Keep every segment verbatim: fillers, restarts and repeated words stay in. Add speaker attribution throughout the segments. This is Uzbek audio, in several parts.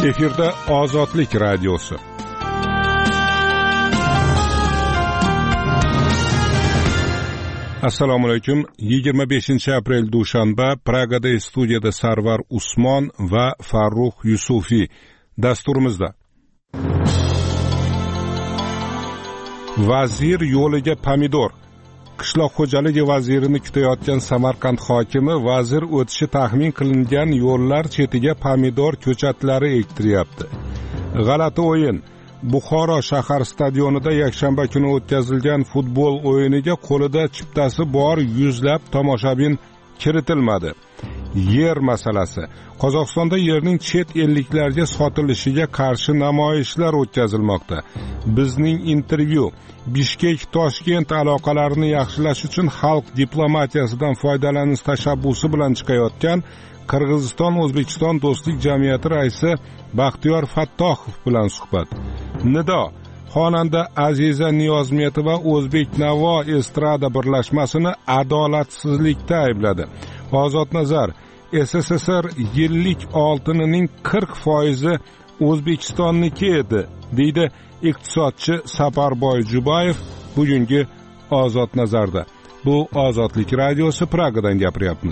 Speaker 1: Efirda Ozodlik radiosi. Assalomu alaykum. yigirma beshinchi aprel dushanba, Pragada studiyada Sarvar Usmon va Farruh Yusufiy dasturimizda. Vazir yo'liga pomidor. Qishloq xo'jaligi vazirini kutayotgan Samarqand hokimi vazir o'tishi taxmin qilingan yo'llar chetiga pomidor ko'chatlari ektiryapti. G'alati o'yin. Buxoro shahar stadionida yakshanba kuni o'tkazilgan futbol o'yiniga qo'lida chiptasi bor yuzlab tomoshabin kiritilmadi. Yer masalasi. Qozog'istonda yerning chet elliklarga sotilishiga qarshi namoyishlar o'tkazilmoqda. Bizning intervyu Bishkek Toshkent aloqalarini yaxshilash uchun xalq diplomatiyasidan foydalanish tashabbusi bilan chiqayotgan Qirg'iziston O'zbekiston do'stlik jamiyati raisi Baxtiyor Fattohov bilan suhbat. Nido xonanda Aziza Niyozmetova O'zbek Navo estrada birlashmasini adolatsizlikda aybladi. Ozod nazar S S S R yillik oltinining qirq foizi O'zbekistonniki edi, deydi iqtisodchi Saparboy Jubayev bugungi Ozod nazarda. Bu Ozodlik radiosi, Pragadan gapiryapmiz.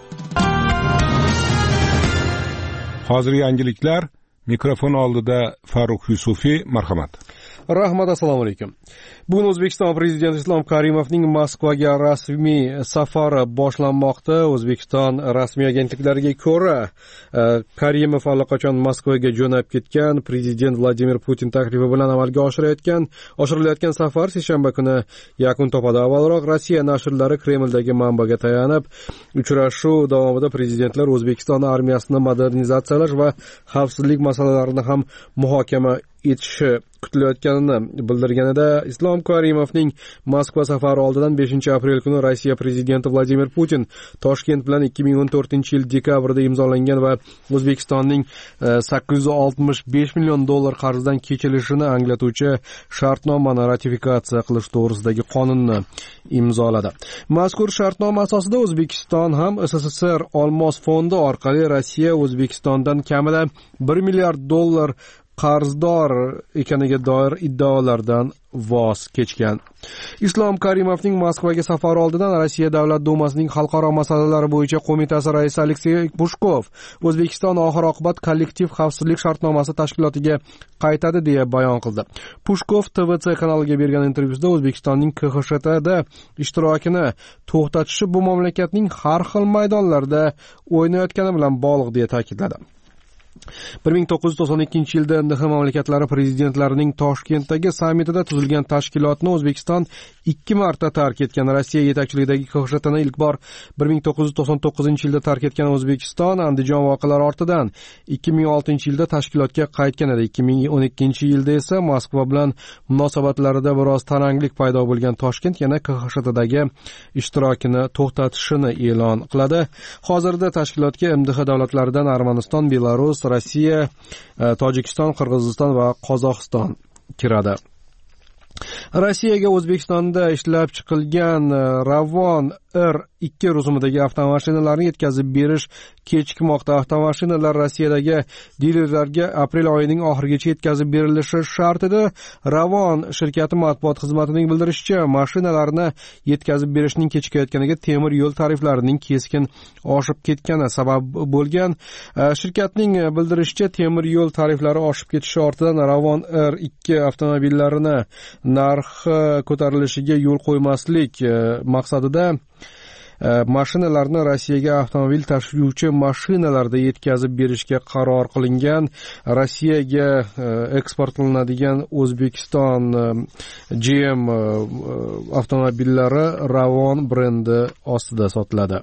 Speaker 1: Hozir yangiliklar. Mikrofon oldida Farruh Yusufiy, marhamat.
Speaker 2: Rahmat, assalomu alaykum. Bugun O'zbekiston prezidenti Islom Karimovning Moskvaga rasmiy safari boshlanmoqda. O'zbekiston rasmiy agentliklariga ko'ra, Karimov allaqachon Moskvaga jo'nab ketgan. Prezident Vladimir Putin taklifi bilan amalga oshirayotgan, oshirilayotgan safar seshanba kuni yakun topadi. Avvalroq Rossiya nashrlari Kremldagi manbaga tayanib, uchrashuv davomida prezidentlar O'zbekiston armiyasini modernizatsiyalash va xavfsizlik masalalarini ham muhokama etishi kutilayotganini bildirganida, Islom Karimovning Moskva safari oldidan beshinchi aprel kuni Rossiya prezidenti Vladimir Putin Toshkent bilan ikki ming o'n to'rtinchi yil dekabrda imzolangan va O'zbekistonning sakkiz yuz oltmish besh million dollar qarzdan kechilishini anglatuvchi shartnomani ratifikatsiya qilish to'g'risidagi qonunni imzoladi. Mazkur shartnoma asosida O'zbekiston ham S S S R Olmos fondi orqali Rossiya O'zbekistondan kamida bir milliard dollar qarzdor ekaniga doir iddaolardan voz kechgan. Islom Karimovning Moskvaga safari oldidan Rossiya Davlat dumasining xalqaro masalalar bo'yicha qo'mitasi raisi Aleksey Pushkov O'zbekiston oxir-oqibat kollektiv xavfsizlik shartnomasi tashkilotiga qaytadi deya bayon qildi. Pushkov T V C kanaliga bergan intervyusida O'zbekistonning K X S H T da ishtirokini to'xtatishi bu mamlakatning har xil maydonlarda o'ynayotgani bilan bog'liq deya ta'kidladi. bir ming to'qqiz yuz to'qson ikkinchi yilda M D H mamlakatlari prezidentlarining Toshkentdagi sammitida tuzilgan tashkilotni O'zbekiston ikki marta tark etgan. Rossiya yetakchiligidagi K X S H Tni ilk bor bir ming to'qqiz yuz to'qson to'qqizinchi yilda tark etgan O'zbekiston Andijon voqealari ortidan ikki ming oltinchi yilda tashkilotga qaytgan edi. ikki ming o'n ikkinchi yilda esa Moskva bilan munosabatlarida biroz taranglik paydo bo'lgan Toshkent yana K X S H Tdagi ishtirokini to'xtatishini e'lon qiladi. Hozirda tashkilotga M D H davlatlaridan Armaniston, Belarus, Rossiya, Tojikiston, Qirg'iziston va Qozog'iston kiradi. Rossiyaga O'zbekistonda ishlab chiqilgan Ravon R ikki rusumidagi avtomashinalarni yetkazib berish kechikmoqda. Avtomashinalar Rossiyadagi dilerlarga aprel oyining oxirigacha yetkazib berilishi shart edi. Ravon shirkati matbuot xizmatining bildirishicha, mashinalarni yetkazib berishning kechikayotganiga temir yo'l tariflarining keskin oshib ketgani sabab bo'lgan. Shirkatning bildirishicha, temir yo'l tariflari oshib ketishi ortidan Ravon R ikki avtomobillarini narxi ko'tarilishiga yo'l qo'ymaslik maqsadida mashinalarni Rossiyaga avtomobil tashuvchi mashinalarda yetkazib berishga qaror qilingan. Rossiyaga eksport qilinadigan O'zbekiston G M avtomobillari Ravon brendi ostida sotiladi.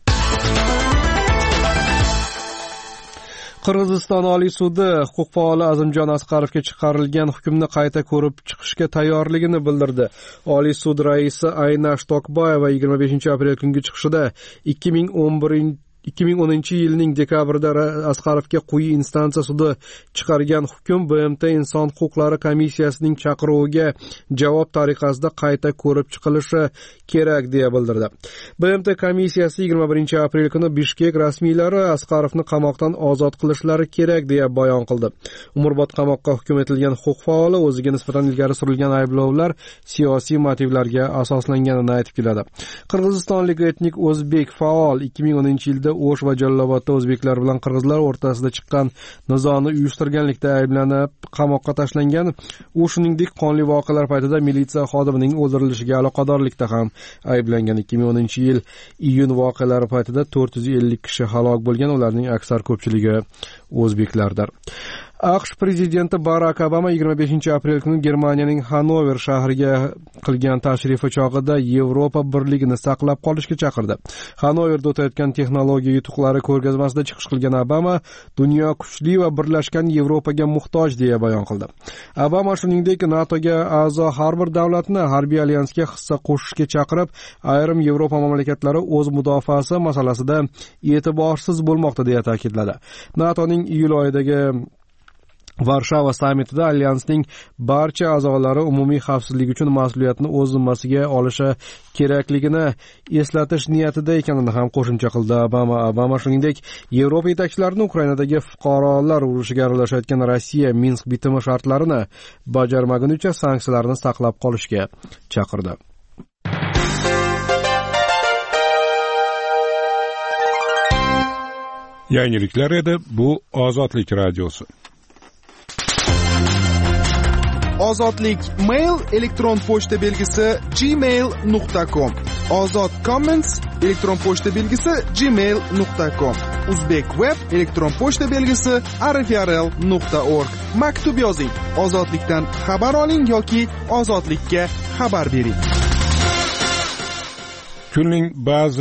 Speaker 2: Qirg'iziston Oliy sudi huquq faoli Azimjon Asqarovga chiqarilgan hukmni qayta ko'rib chiqishga tayyorligini bildirdi. Oliy sud raisi Aynash Tokbayeva yigirma beshinchi aprel kungi chiqishida ikki ming o'n birinchi ikki ming o'ninchi yilning dekabrida Asqarovga quyi instansiya sudi chiqargan hukm B M T Inson huquqlari komissiyasining chaqiruviga javob tariqasida qayta ko'rib chiqilishi kerak deya bildirdi. B M T komissiyasi yigirma birinchi aprel kuni Bishkek rasmiylari Asqarovni qamoqdan ozod qilishlari kerak deya bayon qildi. Umrbod qamoqqa hukm etilgan huquq faoli o'ziga nisbatan ilgari surilgan ayblovlar siyosiy motivlarga asoslanganini aytib keladi. Qirg'izistonlik etnik o'zbek faol ikki ming o'ninchi yilda O'sh va Jallobodda o'zbeklar bilan qirg'izlar o'rtasida chiqqan nizoni uyushtirganlikda ayblanib qamoqqa tashlangan. U shuningdek qonli voqealar paytida militsiya xodimining o'ldirilishiga aloqadorlikda ham ayblangan. ikki ming o'ninchi yil iyun voqealari paytida to'rt yuz ellik kishi halok bo'lgan, ularning aksar ko'pchiligi o'zbeklardir. AQSh prezidenti Barak Obama yigirma beshinchi aprel kuni Germaniyaning Hanover shahriga qilgan tashrifi chog'ida Yevropa birligini saqlab qolishga chaqirdi. Hanoverda o'tayotgan texnologiya yutuqlari ko'rgazmasida chiqish qilgan Obama dunyo kuchli va birlashgan Yevropaga muhtoj deya bayon qildi. Obama shuningdek NATOga a'zo har bir davlatni harbiy alyansga hissa qo'shishga chaqirib, ayrim Yevropa mamlakatlari o'z mudofaasi masalasida e'tiborsiz bo'lmoqda deya ta'kidladi. NATOning iyul oyidagi Varshava sammitida alyansning barcha a'zolari umumiy xavfsizlik uchun mas'uliyatni o'z zimmasiga olishi kerakligini eslatish niyatida ekanini ham qo'shimcha qildi. Obama Obama shuningdek Yevropa yetakchilarini Ukrainadagi fuqarolar urushiga aralashayotgan Rossiya Minsk bitimi shartlarini bajarmagunicha sanksiyalarni saqlab qolishga chaqirdi.
Speaker 1: Yangiliklar edi, bu Ozodlik radiosi.
Speaker 3: Ozodlik mail elektron pochta belgisi gmail nuqta com. Ozod comments elektron pochta belgisi gmail nuqta com. Uzbek web elektron pochta belgisi rfrl nuqta org. Maktub yozing. Ozodlikdan xabar oling yoki ozodlikka xabar bering.
Speaker 1: Kunning ba'zi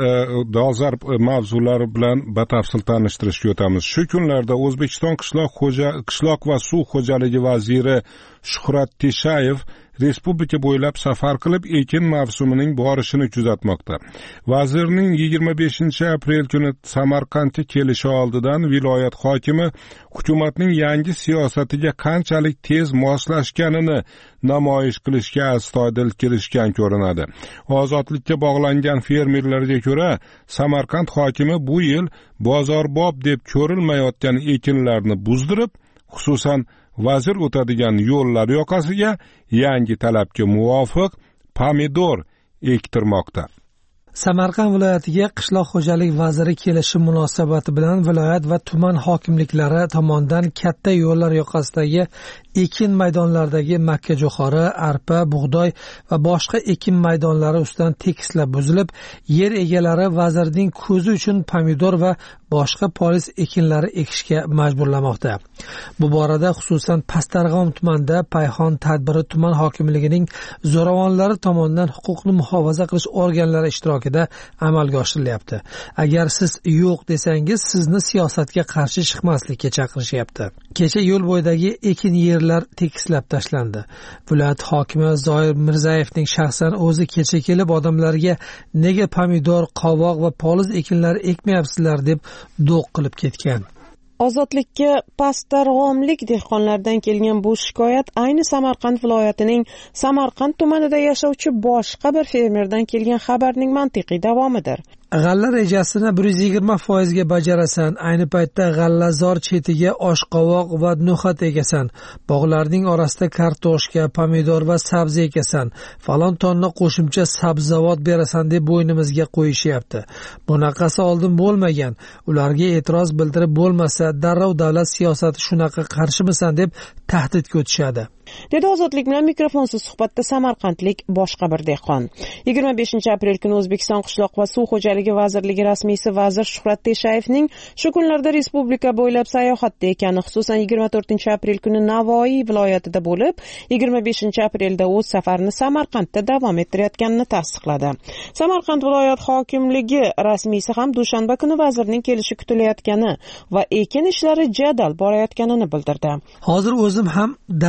Speaker 1: dolzarb mavzulari bilan batafsil tanishtirishga o'tamiz. Shu kunlarda O'zbekiston qishloq xo'ja qishloq va suv xo'jaligi vaziri Shuhrat Teshayev respublika bo'ylab safar qilib ekin mavsumining borishini kuzatmoqda. Vazirning yigirma beshinchi aprel kuni Samarqandga kelishi oldidan viloyat hokimi hukumatning yangi siyosatiga qanchalik tez moslashganini namoyish qilishga astoydil kirishgan ko'rinadi. Ozodlikka bog'langan fermerlarga ko'ra, Samarqand hokimi bu yil bozorbob deb ko'rilmayotgan ekinlarni buzdirib, xususan vazir o'tadigan yo'llar yoqasiga yangi talabga muvofiq pomidor ektirmoqda.
Speaker 4: Samarqand viloyatiga qishloq xo'jalik vaziri kelishi munosabati bilan viloyat va tuman hokimliklari tomonidan katta yo'llar yoqasidagi ekin maydonlaridagi makka jo'xori, arpa, bug'doy va boshqa ekin maydonlari ustidan tekislab buzilib, yer egalari vazirning ko'zi uchun pomidor va boshqa polis ekinlari ekishga majburlamoqda. Bu borada xususan Pastdarg'om tumanida Payxon tadbiri tuman hokimligining zo'ravonlari tomonidan huquqni muhofaza qilish organlari ishtirokida amalga oshirilyapti. Agar siz yo'q desangiz, sizni siyosatga qarshi chiqmaslikka chaqirishyapti. Kecha yo'l bo'yidagi ekin yerlar tekislab tashlandi. Viloyat hokimi Zoir Mirzayevning shaxsan o'zi kecha kelib odamlarga nega pomidor, qovoq va poliz ekinlari ekmayapsizlar deb do'q qilib ketgan.
Speaker 5: Ozodlikka Pastdarg'omlik dehqonlardan kelgan bu shikoyat ayni Samarqand viloyatining Samarqand tumanida yashovchi boshqa bir fermerdan kelgan xabarning mantiqiy davomidir.
Speaker 4: G'alla rejasini bir yuz yigirma foiz ga bajarasan. Ayni paytda g'allazor chetiga oshqovoq va no'xat ekasan. Bog'larning orasida kartoshka, pomidor va sabzi ekasan. Falon tonna qo'shimcha sabzavot berasan deb bo'ynimizga qo'yishyapti. Bunaqasi oldin bo'lmagan. Ularga e'tiroz bildirib bo'lmasa, darrov davlat siyosati shunaqa qarshimisan deb tahdidga o'tishadi.
Speaker 5: Dedi Ozodlik bilan mikrofonsiz suhbatda samarqandlik boshqa bir dehqon. yigirma beshinchi aprel kuni O'zbekiston qishloq va suv xo'jaligi vazirligi rasmiysi vazir Shuhrat Teshayevning shu kunlarda respublika bo'ylab sayohatda ekani, xususan yigirma to'rtinchi aprel kuni Navoiy viloyatida bo'lib, yigirma beshinchi aprelda o'z safarini Samarqandda davom ettirayotganini tasdiqladi. Samarqand viloyat hokimligi rasmiysi ham dushanba kuni vazirning kelishi kutilayotgani va ekin ishlari jadal borayotganini bildirdi.
Speaker 4: Hozir o'zim ham daladaman.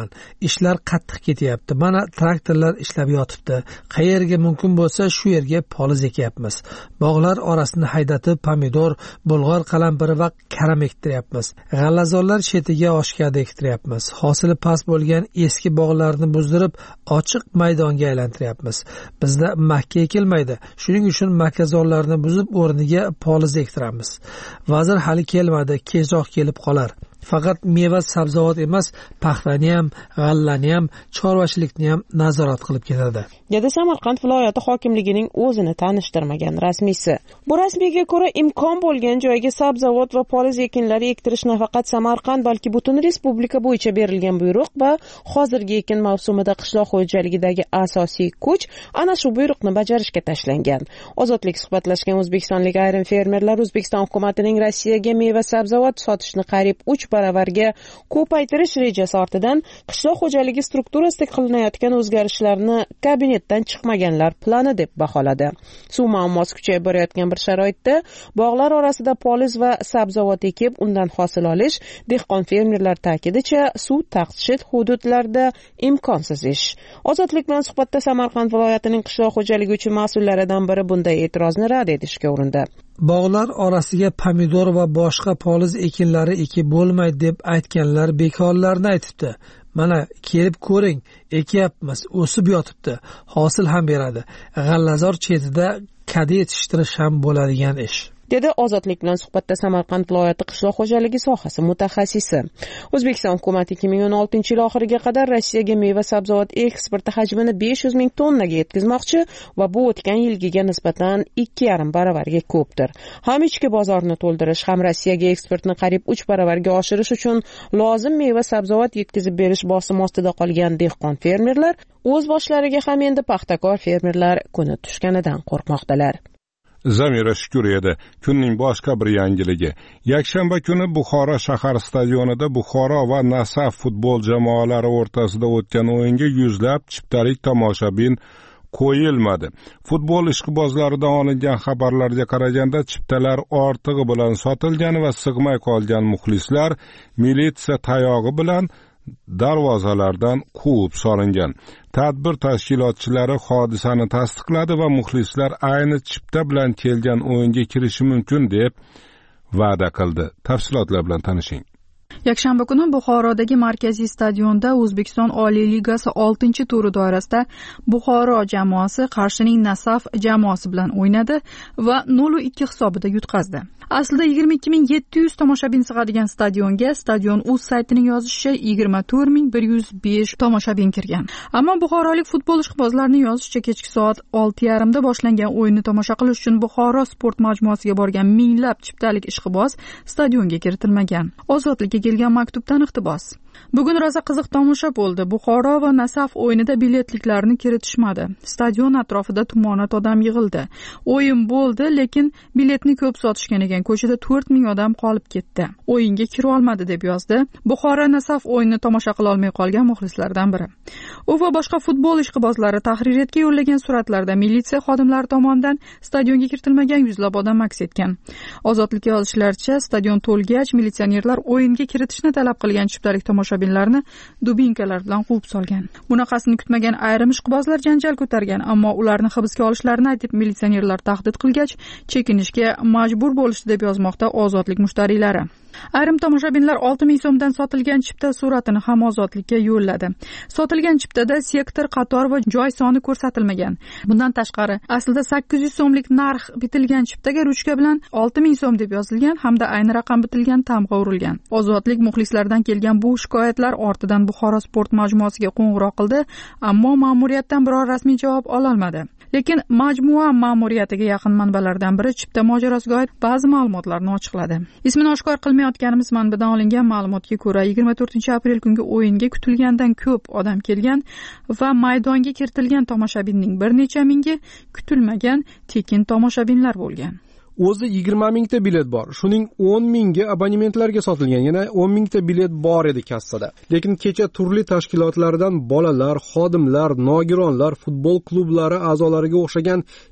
Speaker 4: ishlar qattiq ketyapti. Mana traktorlar ishlab yotibdi. Qayerga mumkin bo'lsa shu yerga poliz ekyapmiz. Bog'lar orasini haydatib pomidor, bulg'or qalampiri va karam ektiryapmiz. G'allazorlar chetiga oshkada ektiryapmiz. Hosili past bo'lgan eski bog'larni buzdirib ochiq maydonga aylantiryapmiz. Bizda makka ekilmaydi. Shuning uchun makkazorlarni buzib o'rniga poliz ektiramiz. Vazir hali kelmadi, kechroq kelib qolar. Faqat meva sabzavot emas, paxtani ham, g'allani ham, chorvachilikni ham nazorat qilib ketadi.
Speaker 5: Dedi Samarqand viloyati hokimligining o'zini tanishtirmagan rasmiysi. Bu rasmiyga ko'ra imkon bo'lgan joyga sabzavot va poliz ekinlari ektirish nafaqat Samarqand, balki butun respublika bo'yicha berilgan buyruq va hozirgi ekin mavsumida qishloq xo'jaligidagi asosiy kuch ana shu buyruqni bajarishga tashlangan. Ozodlik suhbatlashgan o'zbekistonlik ayrim fermerlar O'zbekiston hukumatining Rossiyaga meva sabzavot sotishni qariyb uch baravarga ko'paytirish rejasi ortidan qishloq xo'jaligi strukturasida qilinayotgan o'zgarishlarni kabinetdan chiqmaganlar plani deb baholadi. Suv muammosi kuchayib borayotgan bir sharoitda bog'lar orasida poliz va sabzavot ekib, undan hosil olish dehqon fermerlar ta'kidicha suv taqchit hududlarda imkonsiz ish. Ozodlik bilan suhbatda Samarqand viloyatining qishloq xo'jaligi uchun mas'ullaridan biri bunday e'tirozni rad etishga urindi.
Speaker 4: Bog'lar orasiga pomidor va boshqa poliz ekinlari ekib bo'lmaydi deb aytganlar bekorlarni aytibdi. Mana kelib ko'ring, ekyapmiz, o'sib yotibdi, hosil ham beradi. G'allazor chetida kadi yetishtirish ham bo'ladigan ish.
Speaker 5: dedi Ozodlik bilan suhbatda Samarqand viloyati qishloq xo'jaligi sohasi mutaxassisi. O'zbekiston hukumati ikki ming o'n oltinchi yil oxiriga qadar Rossiyaga meva sabzavot eksporti hajmini besh yuz ming tonnaga yetkazmoqchi va bu o'tgan yilgiga nisbatan ikki yarim baravarga ko'pdir. Ham ichki bozorni to'ldirish, ham Rossiyaga eksportni qariyb uch baravarga oshirish uchun lozim meva sabzavot yetkazib berish bosim ostida qolgan dehqon fermerlar o'z boshlariga ham endi paxtakor fermerlar kuni tushganidan qo'rqmoqdalar.
Speaker 1: Zamira Shukur edi. Kunning boshqa bir yangiligi. Yakshanba kuni Buxoro shahar stadionida Buxoro va Nasaf futbol jamoalari o'rtasida o'tgan o'yinga yuzlab chiptalik tomoshabin qo'yilmadi. Futbol ishqibozlaridan olingan xabarlarga qaraganda chiptalar ortig'i bilan sotilgan va sig'may qolgan muxlislar militsiya tayog'i bilan darvozalardan quvib solingan. Tadbir tashkilotchilari hodisani tasdiqladi va muxlislar ayni chipta bilan kelgan o'yinga kirishi mumkin deb va'da qildi. Tafsilotlar bilan tanishing.
Speaker 6: Yakshanba kuni Buxorodagi markaziy stadionda O'zbekiston Oliy Ligasi oltinchi turi doirasida Buxoro jamoasi Qarshining Nasaf jamoasi bilan o'ynadi va nol ikki hisobida yutqazdi. Aslida yigirma ikki ming yetti yuz tomoshabin sig'adigan stadionga stadion o'z saytining yozishicha yigirma to'rt ming bir yuz besh tomoshabin kirgan. Ammo buxorolik futbol ishqibozlarining yozishicha kechki soat olti yarim da boshlangan o'yinni tomosha qilish uchun Buxoro sport majmuasiga borgan minglab chiptalik ishqiboz stadionga kiritilmagan. Ozodlikka kelgan maktubdan iqtibos. Bugun rosa qiziq tomosha bo'ldi. Buxoro va Nasaf o'yinida biletliklarni kiritishmadi. Stadion atrofida tumonat odam yig'ildi. O'yin bo'ldi, lekin biletni ko'p sotishgan ekan. Ko'chada to'rt ming odam qolib ketdi. O'yinga kira olmadi deb yozdi Buxoro Nasaf o'yinini tomosha qila olmay qolgan muxlislardan biri. U va boshqa futbol ishqibozlari tahririyatga yo'llagan suratlarda militsiya xodimlari tomonidan stadionga kiritilmagan yuzlab odam aks etgan. Ozodlikka yozishlaricha, stadion to'lgach militsionerlar o'yinga kiritishni talab qilgan chiptalik tomoshabinlarni dubinkalar bilan quvib solgan. Bunaqasini kutmagan ayrim ishqibozlar janjal ko'targan, ammo ularni hibsga olishlarini aytib militsionerlar tahdid qilgach, chekinishga majbur bo'lishdi deb yozmoqda Ozodlik mushtariylari. Ayrim tomoshabinlar olti ming so'mdan sotilgan chipta suratini ham Ozodlikka yo'lladi. Sotilgan chiptada sektor, qator va joy soni ko'rsatilmagan. Bundan tashqari, aslida sakkiz yuz so'mlik narx bitilgan chiptaga ruchka bilan olti ming so'm deb yozilgan hamda ayni raqam bitilgan tamg'a urilgan. Ozodlik muxlislardan kelgan bu shikoyatlar ortidan Buxoro sport majmuasiga qo'ng'iroq qildi, ammo ma'muriyatdan biror rasmiy javob ola olmadi. Lekin majmua ma'muriyatiga yaqin manbalardan biri chipta mojorosiga oid ba'zi ma'lumotlarni ochiqladi. Ismini oshkor qilmayotganimiz manbadan olingan ma'lumotga ko'ra, yigirma to'rtinchi aprel kungi o'yinga kutilgandan ko'p odam kelgan va maydonga kiritilgan tomoshabinning bir necha mingi kutilmagan tekin tomoshabinlar bo'lgan.
Speaker 2: O'zi yigirma mingta bilet bor. Shuning o'n mingi abonementlarga sotilgan. Yana o'n mingta bilet bor edi kassada. Lekin kecha turli tashkilotlardan bolalar, xodimlar, nogironlar, futbol klublari a'zolariga o'xshagan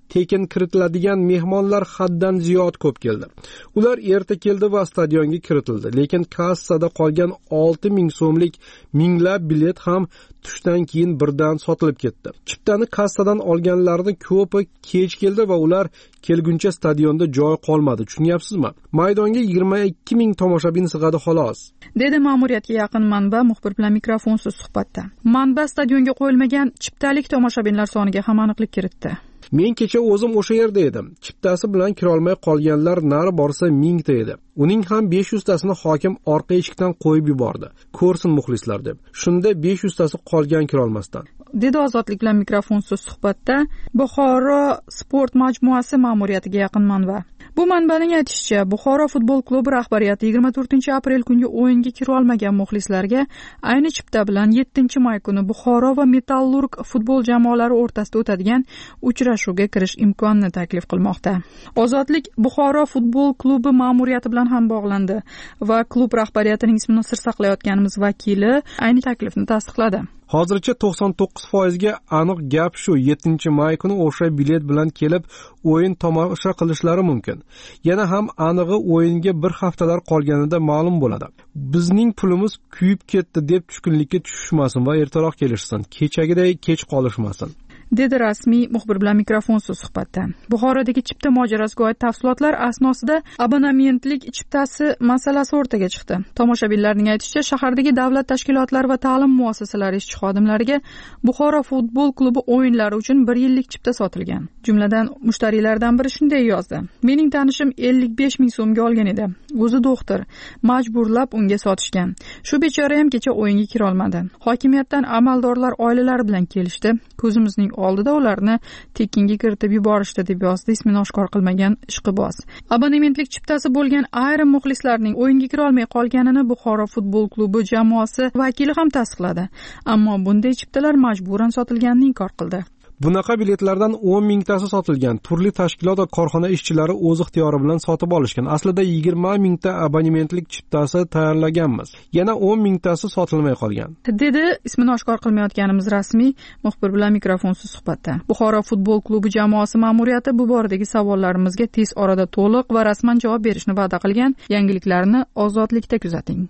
Speaker 2: tekin kiritiladigan mehmonlar haddan ziyod ko'p keldi. Ular erta keldi va stadionga kiritildi, lekin kassada qolgan olti ming so'mlik minglab bilet ham tushdan keyin birdan sotilib ketdi. Chiptani kassadan olganlarning ko'pi kech keldi va ular kelguncha stadionda joy qolmadi. Tushunyapsizmi? Maydonga yigirma ikki ming tomoshabin sig'adi xolos,
Speaker 6: dedi ma'muriyatga yaqin manba muxbir bilan mikrofonsiz suhbatda. Manba stadionga qo'yilmagan chiptalik tomoshabinlar soniga ham aniqlik kiritdi.
Speaker 2: Men kecha o'zim o'sha yerda edim. Chiptasi bilan kira olmay qolganlar nari borsa mingta edi. Uning ham besh yuz tasini hokim orqa eshikdan qo'yib yubordi. Ko'rsin muxlislar deb. Shunda besh yuz tasi qolgan kira olmasdan,
Speaker 6: dedi Ozodlik bilan mikrofonsiz suhbatda Buxoro sport majmuasi ma'muriyatiga yaqin manba. Bu manbaning aytishicha, Buxoro futbol klubi rahbariyati yigirma to'rtinchi aprel kungi o'yinga kira olmagan muxlislarga ayni chipta bilan yettinchi may kuni Buxoro va Metallurg futbol jamoalari o'rtasida o'tadigan uchrashuvga kirish imkonini taklif qilmoqda. Ozodlik Buxoro futbol klubi ma'muriyati bilan ham bog'landi va klub rahbariyatining ismini sir saqlayotganimiz vakili ayni taklifni tasdiqladi.
Speaker 2: Hozircha to'qson to'qqiz foiz ga aniq gap shu, yettinchi may kuni o'sha bilet bilan kelib o'yin tomosha qilishlari mumkin. Yana ham anig'i o'yinga bir haftalar qolganida ma'lum bo'ladi. Bizning pulimiz kuyib ketdi deb tushkunlikka tushishmasin va ertaroq kelishsin, kechagiday kech qolishmasin,
Speaker 6: dedi rasmiy muxbir bilan mikrofonsiz suhbatda. Buxorodagi chipta mojarosiga oid tafsilotlar asnosida abonementlik chiptasi masalasi o'rtaga chiqdi. Tomoshabinlarning aytishicha, shahardagi davlat tashkilotlari va ta'lim muassasalari ishchi xodimlariga Buxoro futbol klubi o'yinlari uchun bir yillik chipta sotilgan. Jumladan mushtariylardan biri shunday yozdi: "Mening tanishim ellik besh ming so'mga olgan edi. O'zi doktor, majburlab unga sotishgan. Shu bechora ham kecha o'yinga kira olmadi. Hokimiyatdan amaldorlar oilalari bilan kelishdi. Ko'zimizning oldida ularni tekinga kiritib yuborishdi", deb yozdi ismini oshkor qilmagan ishqiboz. Abonementlik chiptasi bo'lgan ayrim muxlislarning o'yinga kira olmay qolganini Buxoro futbol klubi jamoasi vakili ham tasdiqladi. Ammo bunday chiptalar majburan sotilganini inkor qildi.
Speaker 2: Bunaqa biletlardan o'n mingtasi sotilgan. Turli tashkilot va korxona ishchilari o'z ixtiyori bilan sotib olishgan. Aslida yigirma mingta abonementlik chiptasi tayyorlaganmiz. Yana o'n mingtasi sotilmay qolgan,
Speaker 6: dedi ismini oshkor qilmayotganimiz rasmiy muxbir bilan mikrofonsiz suhbatda. Buxoro futbol klubi jamoasi ma'muriyati bu boradagi savollarimizga tez orada to'liq va rasman javob berishni va'da qilgan. Yangiliklarni Ozodlikda kuzating.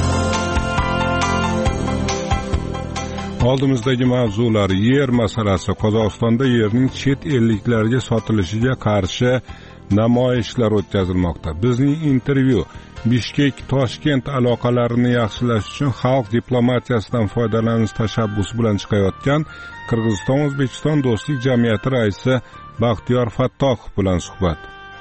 Speaker 1: Oldimizdagi mavzular: yer masalasi. Qozog'istonda yerning chet elliklarga sotilishiga qarshi namoyishlar o'tkazilmoqda. Bizning intervyu Bishkek Toshkent aloqalarini yaxshilash uchun xalq diplomatiyasidan foydalanish tashabbusi bilan chiqayotgan Qirg'iziston O'zbekiston do'stlik jamiyati raisi Baxtiyor Fattohov bilan suhbat.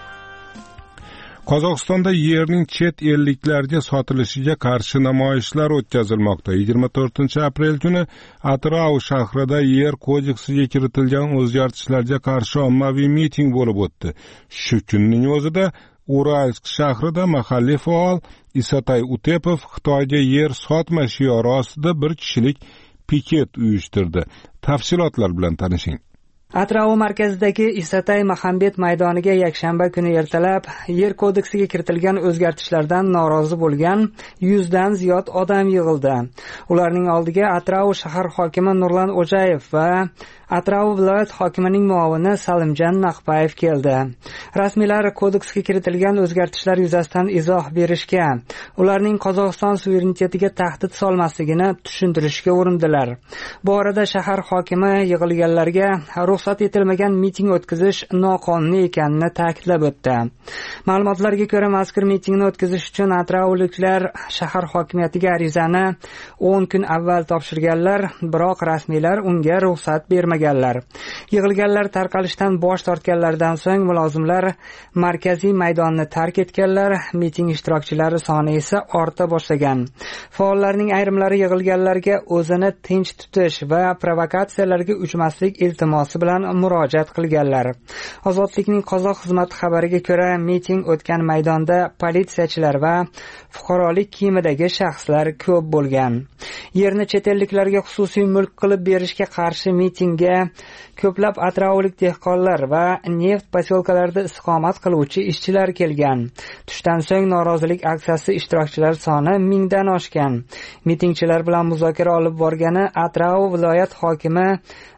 Speaker 1: Qozog'istonda yerning chet elliklarga sotilishiga qarshi namoyishlar o'tkazilmoqda. yigirma to'rtinchi aprel kuni Atrau shahrida yer kodeksiga kiritilgan o'zgartishlarga qarshi ommaviy miting bo'lib o'tdi. Shu kunning o'zida Uralsk shahrida mahalliy faol Isatay Utepov Xitoyga yer sotma shiori ostida bir kishilik piket uyushtirdi. Tafsilotlar bilan tanishing.
Speaker 7: Atrau markazidagi Isatay Mahambet maydoniga yakshanba kuni ertalab yer kodeksiga kiritilgan o'zgartishlardan norozi bo'lgan yuzdan ziyod odam yig'ildi. Ularning oldiga Atrau shahar hokimi Nurlan O'jayev va Atrau viloyat hokimining muovini Salimjon Naqpayev keldi. Rasmiylar kodeksga kiritilgan o'zgartishlar yuzasidan izoh berishga, ularning Qozog'iston suverenitetiga tahdid solmasligini tushuntirishga urindilar. Bu orada shahar hokimi yig'ilganlarga ruxsat etilmagan miting o'tkazish noqonuniy ekanini ta'kidlab o'tdi. Ma'lumotlarga ko'ra, mazkur mitingni o'tkazish uchun atrauliklar shahar hokimiyatiga arizani o'n kun avval topshirganlar, biroq rasmiylar unga ruxsat bermaganlar. Yig'ilganlar tarqalishdan bosh tortganlardan so'ng mulozimlar markaziy maydonni tark etganlar, miting ishtirokchilari soni esa orta boshlagan. Faollarning ayrimlari yig'ilganlarga o'zini tinch tutish va provokatsiyalarga uchmaslik iltimosi bilan murojaat qilganlar. Ozodlikning qozoq xizmati xabariga ko'ra, miting o'tgan maydonda politsiyachilar va fuqarolik kiyimidagi shaxslar ko'p bo'lgan. Yerni chet elliklarga xususiy mulk qilib berishga qarshi mitingga ko'plab atraulik dehqonlar va neft posyolkalarida istiqomat qiluvchi ishchilar kelgan. Tushdan so'ng norozilik aksiyasi ishtirokchilari soni mingdan oshgan. Mitingchilar bilan muzokara olib borgani Atrau viloyat hokimi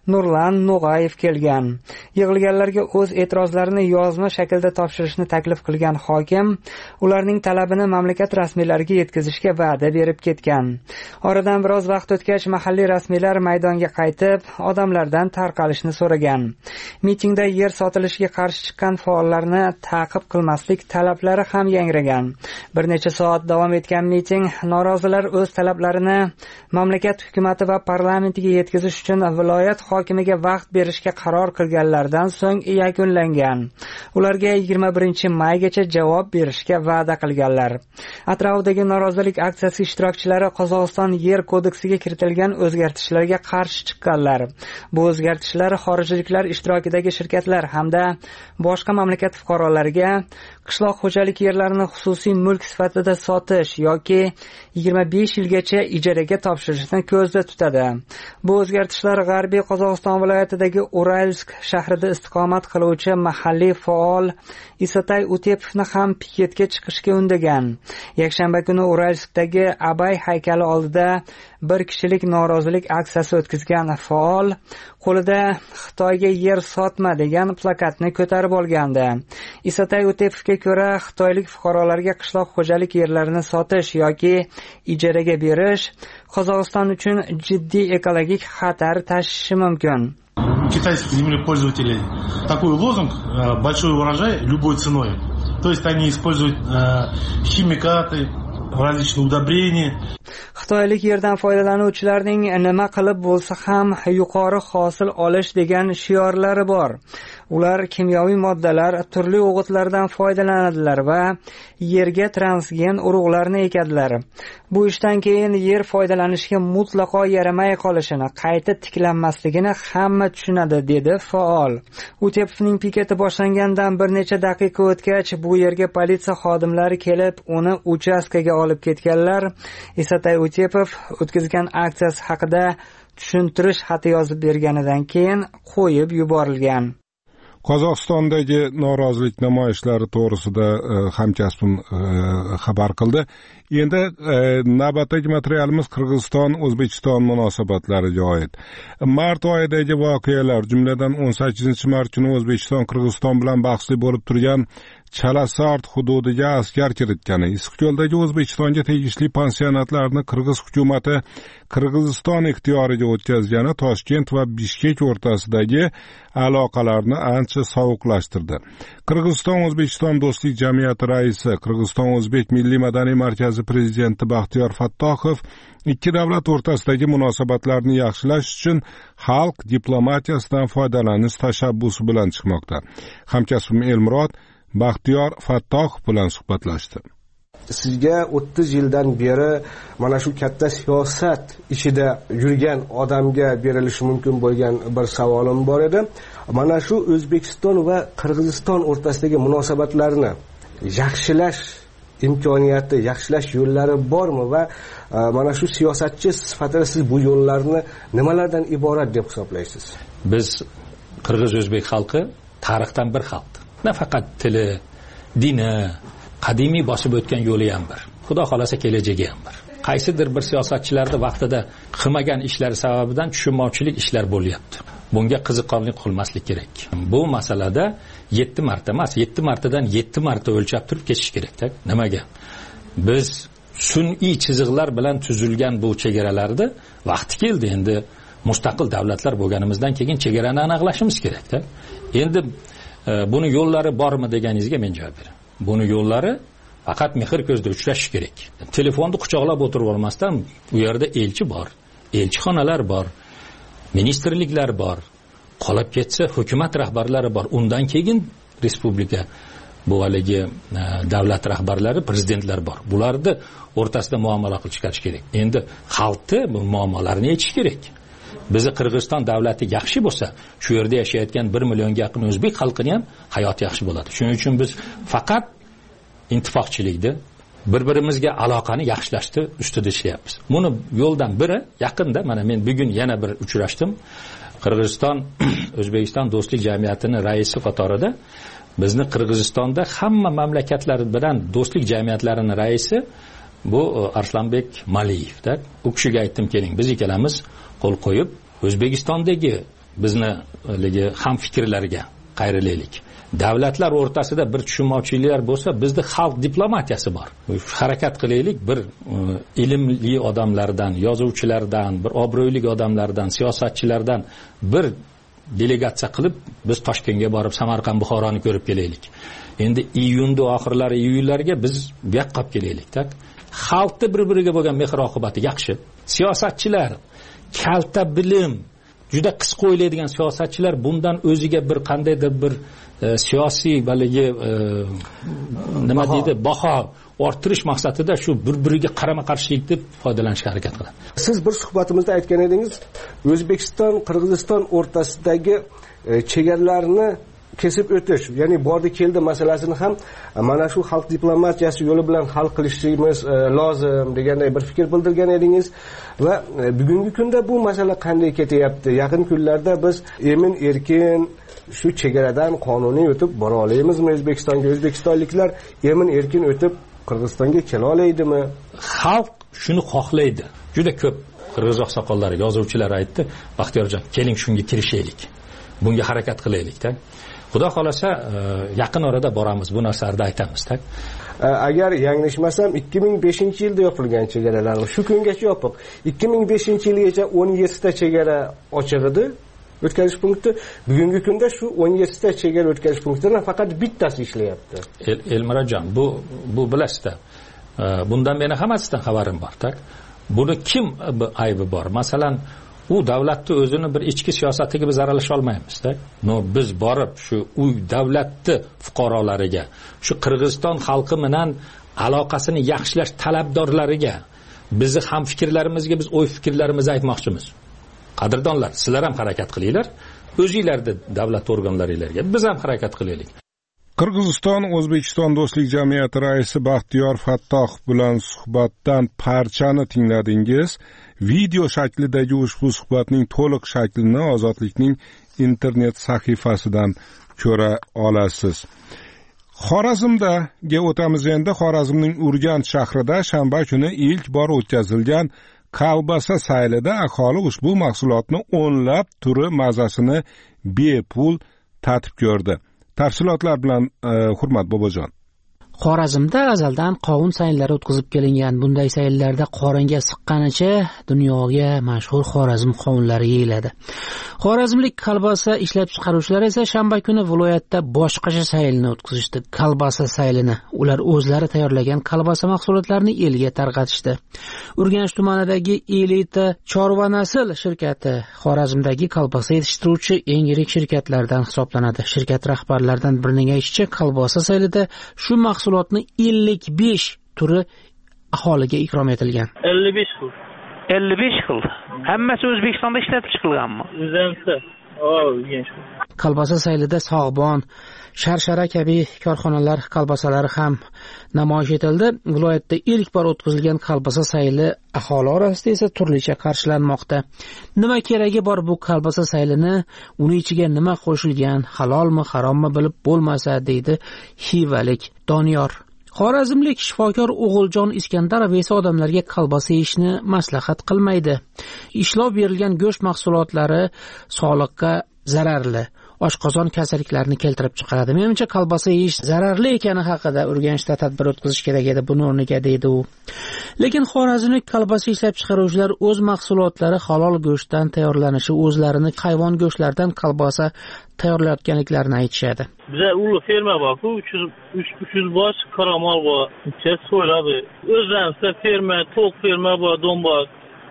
Speaker 7: Nurlan No'g'ayev kelgan. Yig'ilganlarga o'z e'tirozlarini yozma shaklda topshirishni taklif qilgan hokim ularning talabini mamlakat rasmiylariga yetkazishga va'da berib ketgan. Oradan biroz vaqt o'tgach mahalliy rasmiylar maydonga qaytib, odamlardan tarqalishni so'ragan. Mitingda yer sotilishiga qarshi chiqqan faollarni ta'qib qilmaslik talablari ham yangragan. Bir necha soat davom etgan miting norozilar o'z talablarini mamlakat hukumatı va parlamentiga yetkazish uchun viloyat hokimiga vaqt berishga qaror qilganlardan so'ng yakunlangan. Ularga yigirma birinchi maygacha javob berishga va'da qilganlar. Atrofdagi norozilik aksiyasi ishtirokchilari Qozog'iston yer kodeksiga kiritilgan o'zgartishlarga qarshi chiqqanlar. Bu o'zgartishlar xorijliklar ishtirokidagi shirkatlar hamda boshqa mamlakat fuqarolariga qishloq xo'jalik yerlarini xususiy mulk sifatida sotish yoki yigirma besh yilgacha ijaraga topshirishni ko'zda tutadi. Bu o'zgartishlar G'arbiy Qozog'iston viloyatidagi Uralsk shahrida istiqomat qiluvchi mahalliy faol Isatay Utepovni ham piketga chiqishga undagan. Yakshanba kuni Uralskdagi Abay haykali oldida bir kishilik norozilik aksiyasi o'tkazgan faol qo'lida Xitoyga yer sotma degan plakatni ko'tarib olgandi. Isatay Utepovga ko'ra xitoylik fuqarolarga qishloq xo'jalik yerlarini sotish yoki ijaraga berish Qozog'iston uchun jiddiy ekologik xatar tashishi mumkin.
Speaker 8: Китайских землепользователей такой лозунг «большой урожай любой ценой». То есть они используют химикаты, различные удобрения.
Speaker 7: Xitoylik yerdan foydalanuvchilarning nima qilib bo'lsa ham yuqori hosil olish degan shiorlari bor. Ular kimyoviy moddalar, turli o'g'itlardan foydalanadilar va yerga transgen urug'larni ekadilar. Bu ishdan keyin yer foydalanishga mutlaqo yaramay qolishini, qayta tiklanmasligini hamma tushunadi, dedi faol. Utepovning piketi boshlangandan bir necha daqiqa o'tgach, bu yerga politsiya xodimlari kelib, uni uchastkaga olib ketganlar. Isatay Utepov o'tkazgan aksiyasi haqida tushuntirish xati yozib berganidan keyin qo'yib yuborilgan.
Speaker 1: Qozog'istondagi norozilik namoyishlari to'g'risida hamkasbim xabar qildi. Endi navbatdagi materialimiz Qirg'iziston O'zbekiston munosabatlariga oid. Mart oyidagi voqealar, jumladan o'n sakkizinchi mart kuni O'zbekiston Qirg'iziston bilan bahsli bo'lib turgan Chalasart hududiga askar kiritgani, Issiqko'ldagi O'zbekistonga tegishli pansionatlarni Qirg'iz hukumati Qirg'iziston ixtiyoriga o'tkazgani Toshkent va Bishkek o'rtasidagi aloqalarni ancha sovuqlashtirdi. Qirg'iziston O'zbekiston do'stlik jamiyati raisi, Qirg'iziston O'zbek milliy madaniy markazi prezidenti Baxtiyor Fattoxov ikki davlat o'rtasidagi munosabatlarni yaxshilash uchun xalq diplomatiyasidan foydalanish tashabbusi bilan chiqmoqda. Hamkasbim Elmurod Baxtiyor Fattoxov bilan suhbatlashdi.
Speaker 9: Sizga o'ttiz yildan beri mana shu katta siyosat ichida yurgan odamga berilishi mumkin bo'lgan bir savolim bor edi. Mana shu O'zbekiston va Qirg'iziston o'rtasidagi munosabatlarni yaxshilash imkoniyati, yaxshilash yo'llari bormi va mana shu siyosatchi sifatida siz bu yo'llarni nimalardan iborat deb hisoblaysiz?
Speaker 10: Biz Qirg'iz o'zbek xalqi tarixdan bir xalq. Nafaqat tili, dini, qadimiy bosib o'tgan yo'li ham bir. Xudo xolasa kelajagi ham bir. Qaysidir bir siyosatchilarda vaqtida qilmagan ishlari sababidan tushunmovchilik ishlar bo'lyapti. Bunga qiziqarlik qilmaslik kerak. Bu masalada yetti marta emas, yetti martadan yetti marta o'lchab turib ketish kerak-da. Nimaga? Biz sun'iy chiziqlar bilan tuzilgan bu chegaralarda vaqti keldi endi mustaqil davlatlar bo'lganimizdan keyin chegarani aniqlashimiz kerak-da. Endi buni yo'llari bormi deganingizga men javob beraman. Buni yo'llari faqat mehr ko'zda uchrashish kerak. Telefonni quchoqlab o'tirib olmasdan u yerda elchi bor, elchixonalar bor, ministrliklar bor, qolib ketsa hukumat rahbarlari bor. Undan keyin respublika bu haligi davlat rahbarlari, prezidentlar bor. Bularni o'rtasida muomala qilish kerak. Endi xalqni bu muammolarni yechish kerak. Bizi Qirg'iziston davlati yaxshi bo'lsa, shu yerda yashayotgan bir millionga yaqin o'zbek xalqining ham hayoti yaxshi bo'ladi. Shuning uchun biz faqat ittifoqchilikda bir-birimizga aloqani yaxshilashni ustida ishlayapmiz. Buni yo'ldan biri yaqinda mana men bugun yana bir uchrashdim. Qirg'iziston O'zbekiston do'stlik jamiyatining raisi qatorida bizni Qirg'izistonda hamma mamlakatlar bilan do'stlik jamiyatlarining raisi bu Arslonbek Maliyevda. U kishiga aytdim, keling biz ikkalamiz qo'l qo'yib O'zbekistondagi bizni haligi ham fikrlarga qayrilaylik. Davlatlar o'rtasida bir tushunmovchiliklar bo'lsa, bizda xalq diplomatiyasi bor. Harakat qilaylik, bir ilmli odamlardan, yozuvchilardan, bir obro'li odamlardan, siyosatchilardan bir delegatsiya qilib biz Toshkentga borib Samarqand, Buxoroni ko'rib kelaylik. Endi iyunda oxirlari iyullarga biz bu yoqqa olib kelaylik, tak? Xalqda bir-biriga bo'lgan mehr-oqibati yaxshi. Siyosatchilar, kalta bilim, juda qisqa o'ylaydigan siyosatchilar bundan o'ziga bir qandaydir bir e, siyosiy baligi e, nima deydi, baho orttirish maqsadida shu bir-biriga qarama-qarshilik deb foydalanishga harakat qiladi.
Speaker 9: Siz bir suhbatimizda aytgan edingiz, O'zbekiston, Qirg'iziston o'rtasidagi e, chegaralarni kesib o'tish, ya'ni bordi keldi masalasini ham mana shu xalq diplomatiyasi yo'li bilan hal qilishimiz e, lozim deganday bir fikr bildirgan edingiz va e, bugungi kunda bu masala qanday ketyapti? Yaqin kunlarda biz emin erkin shu chegaradan qonuniy o'tib bora olamizmi O'zbekistonga? O'zbekistonliklar emin erkin o'tib Qirg'izistonga kela oladimi?
Speaker 10: Xalq shuni xohlaydi. Juda ko'p qirg'iz oqsoqollari, yozuvchilar aytdi, Baxtiyorjon, keling shunga kirishaylik. Bunga harakat qilaylik-da. Xudo xolasa yaqin orada boramiz, bu narsani aytamiz-da.
Speaker 9: Agar yanglishmasam ikki ming beshinchi yilda yopilgan chegaralar shu kungacha yopiq. ikki ming beshinchi yilgacha o'n yetti ta chegara ochiq edi. O'tkazish punkti bugungi kunda shu o'n yetti ta chegara o'tkazish punktidan faqat bittasi ishlayapti.
Speaker 10: El, Elmirajon, bu bu bilasizda. Bundan meni hammasidan xabarim bor, tak? Buni kim aybi bor? Masalan, u davlatni o'zini bir ichki siyosatiga biz aralasha olmaymiz-da. No, biz borib shu uy davlatni fuqarolariga, shu Qirg'iziston xalqi bilan aloqasini yaxshilash talabdorlariga, bizni ham fikrlarimizga biz o'y fikrlarimizni aytmoqchimiz. Qadrdonlar, sizlar ham harakat qilinglar, o'zingizlarda davlat organlaringizga, biz ham harakat qilaylik.
Speaker 1: Qirg'iziston O'zbekiston do'stlik jamiyati raisi Baxtiyor Fattoh bilan suhbatdan parchani tingladingiz. Video shaklidagi ushbu suhbatning to'liq shaklini Ozodlikning internet sahifasidan ko'ra olasiz. Xorazmdaga o'tamiz endi. Xorazmning Urganch shahrida shanba kuni ilk bor o'tkazilgan kolbasa saylida aholi ushbu mahsulotni o'nlab turi mazasini bepul tatib ko'rdi. Tafsilotlar bilan e, Hurmat Bobojon.
Speaker 11: Xorazmda azaldan qovun sayllari o'tkazib kelingan. Bunday sayllarda qoringa siqqanicha dunyoga mashhur Xorazm qovunlari yeyiladi. Xorazmlik kolbasa ishlab chiqaruvchilar esa shanba kuni viloyatda boshqacha saylni o'tkazishdi. Kolbasa saylini ular o'zlari tayyorlagan kolbasa mahsulotlarini elga tarqatishdi. Urganch tumanidagi Elita Chorva Nasl shirkati Xorazmdagi kolbasa yetishtiruvchi eng yirik shirkatlardan hisoblanadi. Shirkat rahbarlaridan birining aytishicha, kolbasa saylida shu mahsulotni ellik besh turi aholiga ikrom etilgan.
Speaker 12: ellik besh xil.
Speaker 13: ellik besh xil. Hammasi O'zbekistonda ishlatib chiqilganmi?
Speaker 12: O'zimizda.
Speaker 11: Kolbasa saylida Sog'bon, Sharshara kabi korxonalar kolbasalari ham namoyish etildi. Viloyatda ilk bor o'tkazilgan kolbasa sayli aholi orasida esa turlicha qarshilanmoqda. Nima keragi bor bu kolbasa saylini, uni ichiga nima qo'shilgan, halolmi, harommi bilib bo'lmasa, deydi Xivalik Doniyor. Xorazmlik shifokor O'g'iljon Iskandarov esa odamlarga kolbasa yeyishni maslahat qilmaydi. Ishlov berilgan go'sht mahsulotlari sog'liqqa zararli, oshqozon kasalliklarini keltirib chiqaradi. Menimcha kolbasa yeyish zararli ekani haqida Urganchda tadbir o'tkazish kerak edi buni o'rniga, deydi u. Lekin xorazmlik kolbasa ishlab chiqaruvchilar o'z mahsulotlari halol go'shtdan tayyorlanishi, o'zlarini hayvon go'shtlaridan kolbasa tayyorlayotganliklarini aytishadi.
Speaker 12: Bizda ulu ferma bor-ku, uch yuz bosh qoramol bor. Uch so'yladi. O'zimizda ferma, to'q ferma bor, do'mbok.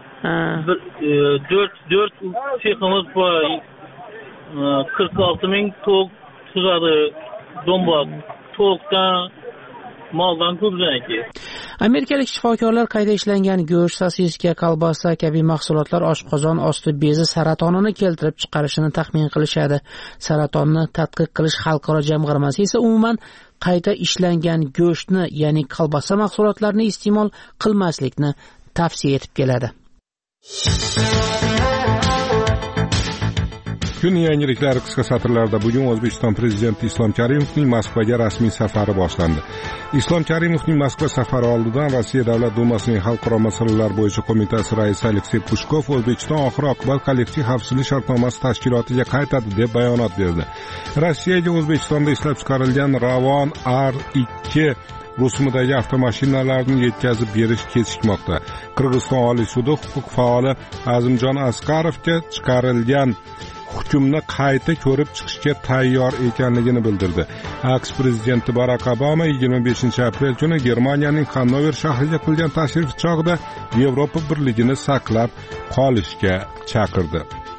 Speaker 12: dört dört seximiz bor. qirq olti ming to'q tuzadi, do'mbok. To'qdan moldan ko'pdanki.
Speaker 11: Amerikalik shifokorlar qayta ishlangan go'sht, sosiska, kolbasa kabi mahsulotlar oshqozon osti bezi saratonini keltirib chiqarishini taxmin qilishadi. Saratonni tadqiq qilish xalqaro jamg'armasi esa umuman qayta ishlangan go'shtni, ya'ni kolbasa mahsulotlarini iste'mol qilmaslikni tavsiya etib keladi.
Speaker 1: kun yangiliklari qisqa satrlarda. Bugun O'zbekiston prezidenti Islom Karimovning Moskvaga rasmiy safari boshlandi. Islom Karimovning Moskva safari oldidan Rossiya Davlat dumasining xalqaro masalalar bo'yicha qo'mitasi raisi Aleksey Pushkov O'zbekiston oxir-oqibat kollektiv xavfsizlik shartnomasi tashkilotiga qaytadi deb bayonot berdi. Rossiyaga O'zbekistonda ishlab chiqarilgan Ravon R ikki rusumidagi avtomashinalarni yetkazib berish kechikmoqda. Qirg'iziston Oliy sudi huquq faoli Azimjon Askarovga chiqarilgan hukmni qayta ko'rib chiqishga tayyor ekanligini bildirdi. AQSh prezidenti Barak Obama yigirma beshinchi aprel kuni Germaniyaning Hannover shahriga qilgan tashrif chog'ida Yevropa birligini saqlab qolishga chaqirdi.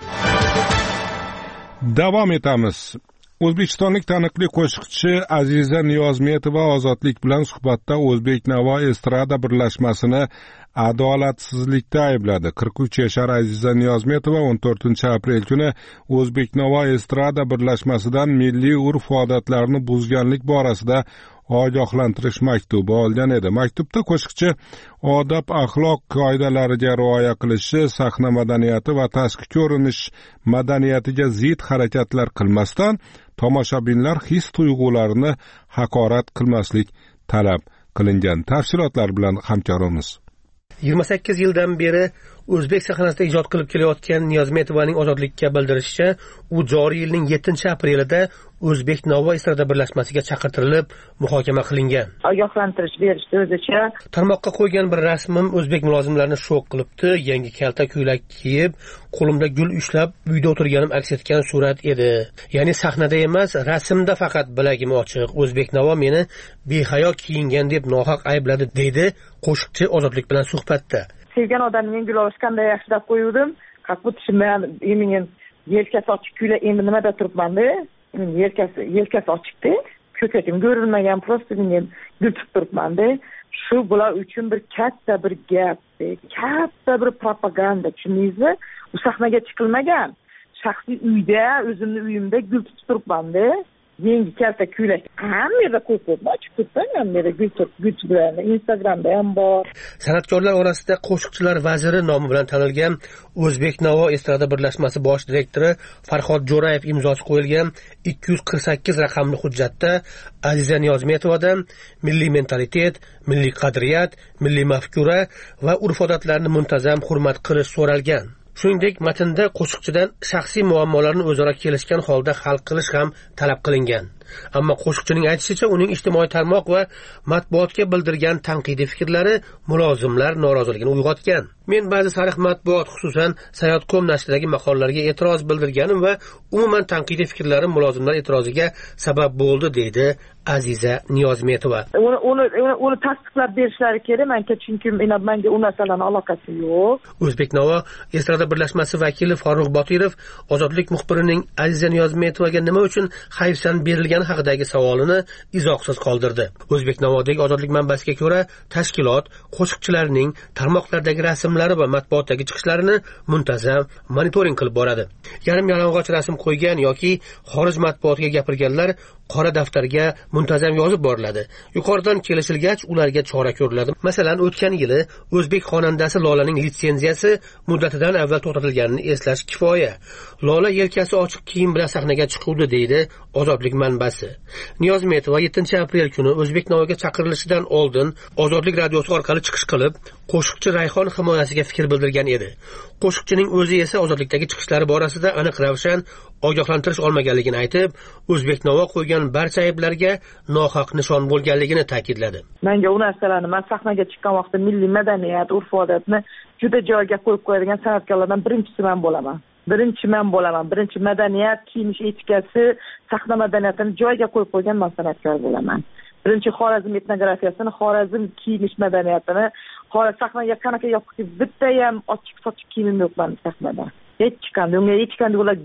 Speaker 1: Davom etamiz. O'zbekistonlik taniqli qo'shiqchi Aziza Niyozmetova ozodlik bilan suhbatda O'zbek Navo estrada birlashmasini adolatsizlikda aybladi. qirq uch yashar Aziza Niyozmetova o'n to'rtinchi aprel kuni O'zbek Navo estrada birlashmasidan milliy urf-odatlarni buzganlik borasida ogohlantirish maktubi olgan edi. Maktubda qo'shiqchi odob axloq qoidalariga rioya qilishi, sahna madaniyati va tashqi ko'rinish madaniyatiga zid harakatlar qilmasdan tomoshabinlar his-tuyg'ularini haqorat qilmaslik talab qilingan. Tafsilotlar bilan hamkorimiz.
Speaker 14: yigirma sakkiz yildan beri o'zbek sahnasida ijod qilib kelayotgan Niyozmetovaning ozodlikka bildirishicha, u joriy yilning yettinchi aprelida O'zbek Navo estrada birlashmasiga chaqirtirilib, muhokama qilingan.
Speaker 15: Ogohlantirish berishdi o'zicha.
Speaker 14: Tarmoqqa qo'ygan bir rasmim o'zbek mulozimlarini shok qilibdi. Yangi kalta ko'ylak kiyib, qo'limda gul ushlab, uyda o'tirganim aks etgan surat edi. Ya'ni sahnada emas, rasmda faqat bilagim ochiq. O'zbek Navo meni behayo kiyingan deb nohaq aybladi, deydi qo'shiqchi ozodlik bilan suhbatda.
Speaker 15: Sevgan odamning gul olish qanday yaxshi deb qo'yuvdim. Qattiq tushunmagan, men yelkasi ochiq ko'ylak endi nimada turibman-da? Yelkasi yelkasi ochiqda, ko'krakim ko'rilmagan, prosta men gul tutib turibman-da. Shu bular uchun bir katta bir gap, katta bir propaganda, tushundingizmi? Bu sahnaga chiqilmagan. Shaxsiy uyda, o'zimning uyimda gul tutib turibman-da. Yangi kalta ko'ylak hammaga qo'yib, ochib turibman, hammaga gul tutib, Instagramda ham bor.
Speaker 14: San'atkorlar orasida qo'shiqchilar vaziri nomi bilan tanilgan O'zbek Navo estrada birlashmasi bosh direktori Farhod Jo'rayev imzosi qo'yilgan ikki yuz qirq sakkiz raqamli hujjatda Aziza Niyozmetovadan milliy mentalitet, milliy qadriyat, milliy mafkura va urf-odatlarni muntazam hurmat qilish so'ralgan. Shuningdek, matnda qo'shiqchidan shaxsiy muammolarni o'zaro kelishgan holda hal qilish ham talab qilingan. Ammo qo'shiqchining aytishicha, uning ijtimoiy tarmoq va matbuotga bildirgan tanqidiy fikrlari mulozimlar noroziligini uyg'otgan. Men ba'zi sariq matbuot, xususan Sayot nokta com nashridagi maqolalarga e'tiroz bildirganim va umuman tanqidiy fikrlarim mulozimlar e'tiroziga sabab bo'ldi, deydi Aziza Niyozmetova.
Speaker 15: Uni uni uni tasdiqlab berishlari kerak, menga, chunki menga u narsalarning aloqasi yo'q.
Speaker 14: O'zbek Navo estrada birlashmasi vakili Farruh Botirov ozodlik muxbirining Aziza Niyozmetovaga nima uchun hayfsan berilgani haqidagi savolini izohsiz qoldirdi. O'zbek Navodagi ozodlik manbasiga ko'ra, tashkilot qo'shiqchilarning tarmoqlardagi rasmlari va matbuotdagi chiqishlarini muntazam monitoring qilib boradi. Yarim yalang'och rasm qo'ygan yoki xorij matbuotiga gapirganlar qora daftarga muntazam yozib boriladi. Yuqoridan kelishilgach, ularga chora ko'riladi. Masalan, o'tgan yili o'zbek xonandasi Lolaning litsenziyasi muddatidan avval to'xtatilganini eslash kifoya. Lola yelkasi ochiq kiyim bilan sahnaga chiquvdi, deydi ozodlik manbasi. Niyozmetova yettinchi aprel kuni O'zbek Navoga chaqirilishidan oldin Ozodlik radiosi orqali chiqish qilib, qo'shiqchi Rayhon himoyasiga fikr bildirgan edi. Qo'shiqchining o'zi esa ozodlikdagi chiqishlari borasida aniq ravshan ogohlantirish olmaganligini aytib, O'zbek Navo qo'ygan barcha ayblarga nohaq nishon bo'lganligini ta'kidladi.
Speaker 15: Menga u narsalarni, men sahnaga chiqqan vaqtda milliy madaniyat, urf-odatni juda joyiga qo'yib qo'yadigan san'atkorlardan birinchisi men bo'laman. Birinchi men bo'laman. Birinchi madaniyat, kiyinish etikasi, sahna madaniyatini joyiga qo'yib qo'ygan men san'atkor bo'laman. Birinchi Xorazm etnografiyasini, Xorazm kiyinish madaniyatini, Xorazm sahnaga qanaqa yopiq, bitta ham ochiq-sochiq kiyimim yo'q men sahnada. Hech qanday, unga hech qanday ular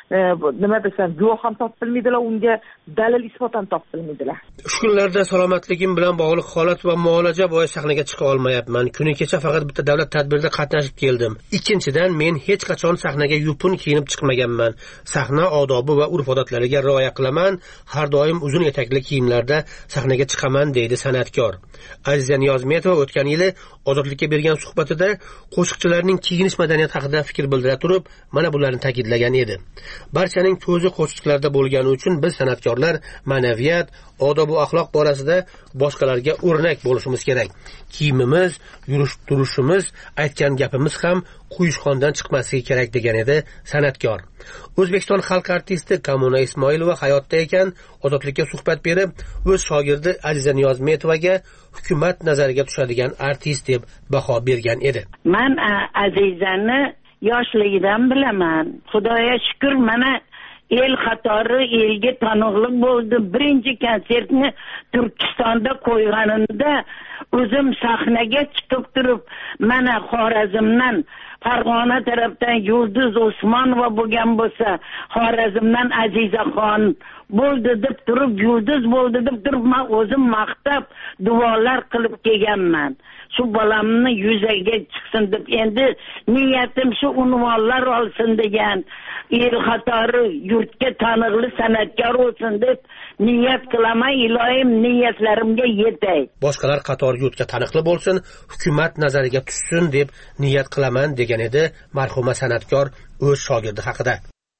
Speaker 15: nima desam, guvoh ham topilmaydilar, unga dalil isbot ham topilmaydilar.
Speaker 14: Shu kunlarda salomatligim bilan bog'liq holat va muolaja bois sahnaga chiqa olmayapman. Kuni kecha faqat bitta davlat tadbirida qatnashib keldim. Ikkinchidan, men hech qachon sahnaga yupun kiyinib chiqmaganman. Sahna odobi va urf-odatlariga rioya qilaman. Har doim uzun etakli kiyimlarda sahnaga chiqaman, deydi san'atkor. Aziza Niyozmetova o'tgan yili Ozodlikka bergan suhbatida qo'shiqchilarning kiyinish madaniyati haqida fikr bildira turib, mana bularni ta'kidlagan edi. barchaning ko'zi qo'shiqlarda bo'lgani uchun biz san'atkorlar ma'naviyat, odob va axloq borasida boshqalarga o'rnak bo'lishimiz kerak. Kiyimimiz, yurish turishimiz, aytgan gapimiz ham quyushqondan chiqmasligi kerak degan edi san'atkor. O'zbekiston xalq artisti Kamuna Ismoilova hayotda ekan Ozodlikka suhbat berib, o'z shogirdi Aziza Niyozmetovaga hukumat nazariga tushadigan artist deb baho bergan edi.
Speaker 16: Men Azizani yoshligidan bilaman. Xudoga shukr, mana el qatori elga taniqli bo'ldi. Birinchi konsertni Turkistonda qo'yganimda o'zim sahnaga chiqib turib, mana Xorazmdan, Farg'ona tarafdan Yulduz Osmonova bo'lgan bo'lsa, Xorazmdan Azizaxon bo'ldi deb turib, Yulduz bo'ldi deb turib, men o'zim maqtab duolar qilib kelganman. Shu bolamni yuzaga chiqsin deb, endi niyatim shu unvonlar olsin degan, el qatori yurtga taniqli san'atkor bo'lsin deb niyat qilaman. Ilohim niyatlarimga yetay.
Speaker 14: Boshqalar qatori yurtga taniqli bo'lsin, hukumat nazariga tushsin deb niyat qilaman degan edi marhuma san'atkor o'z shogirdi haqida.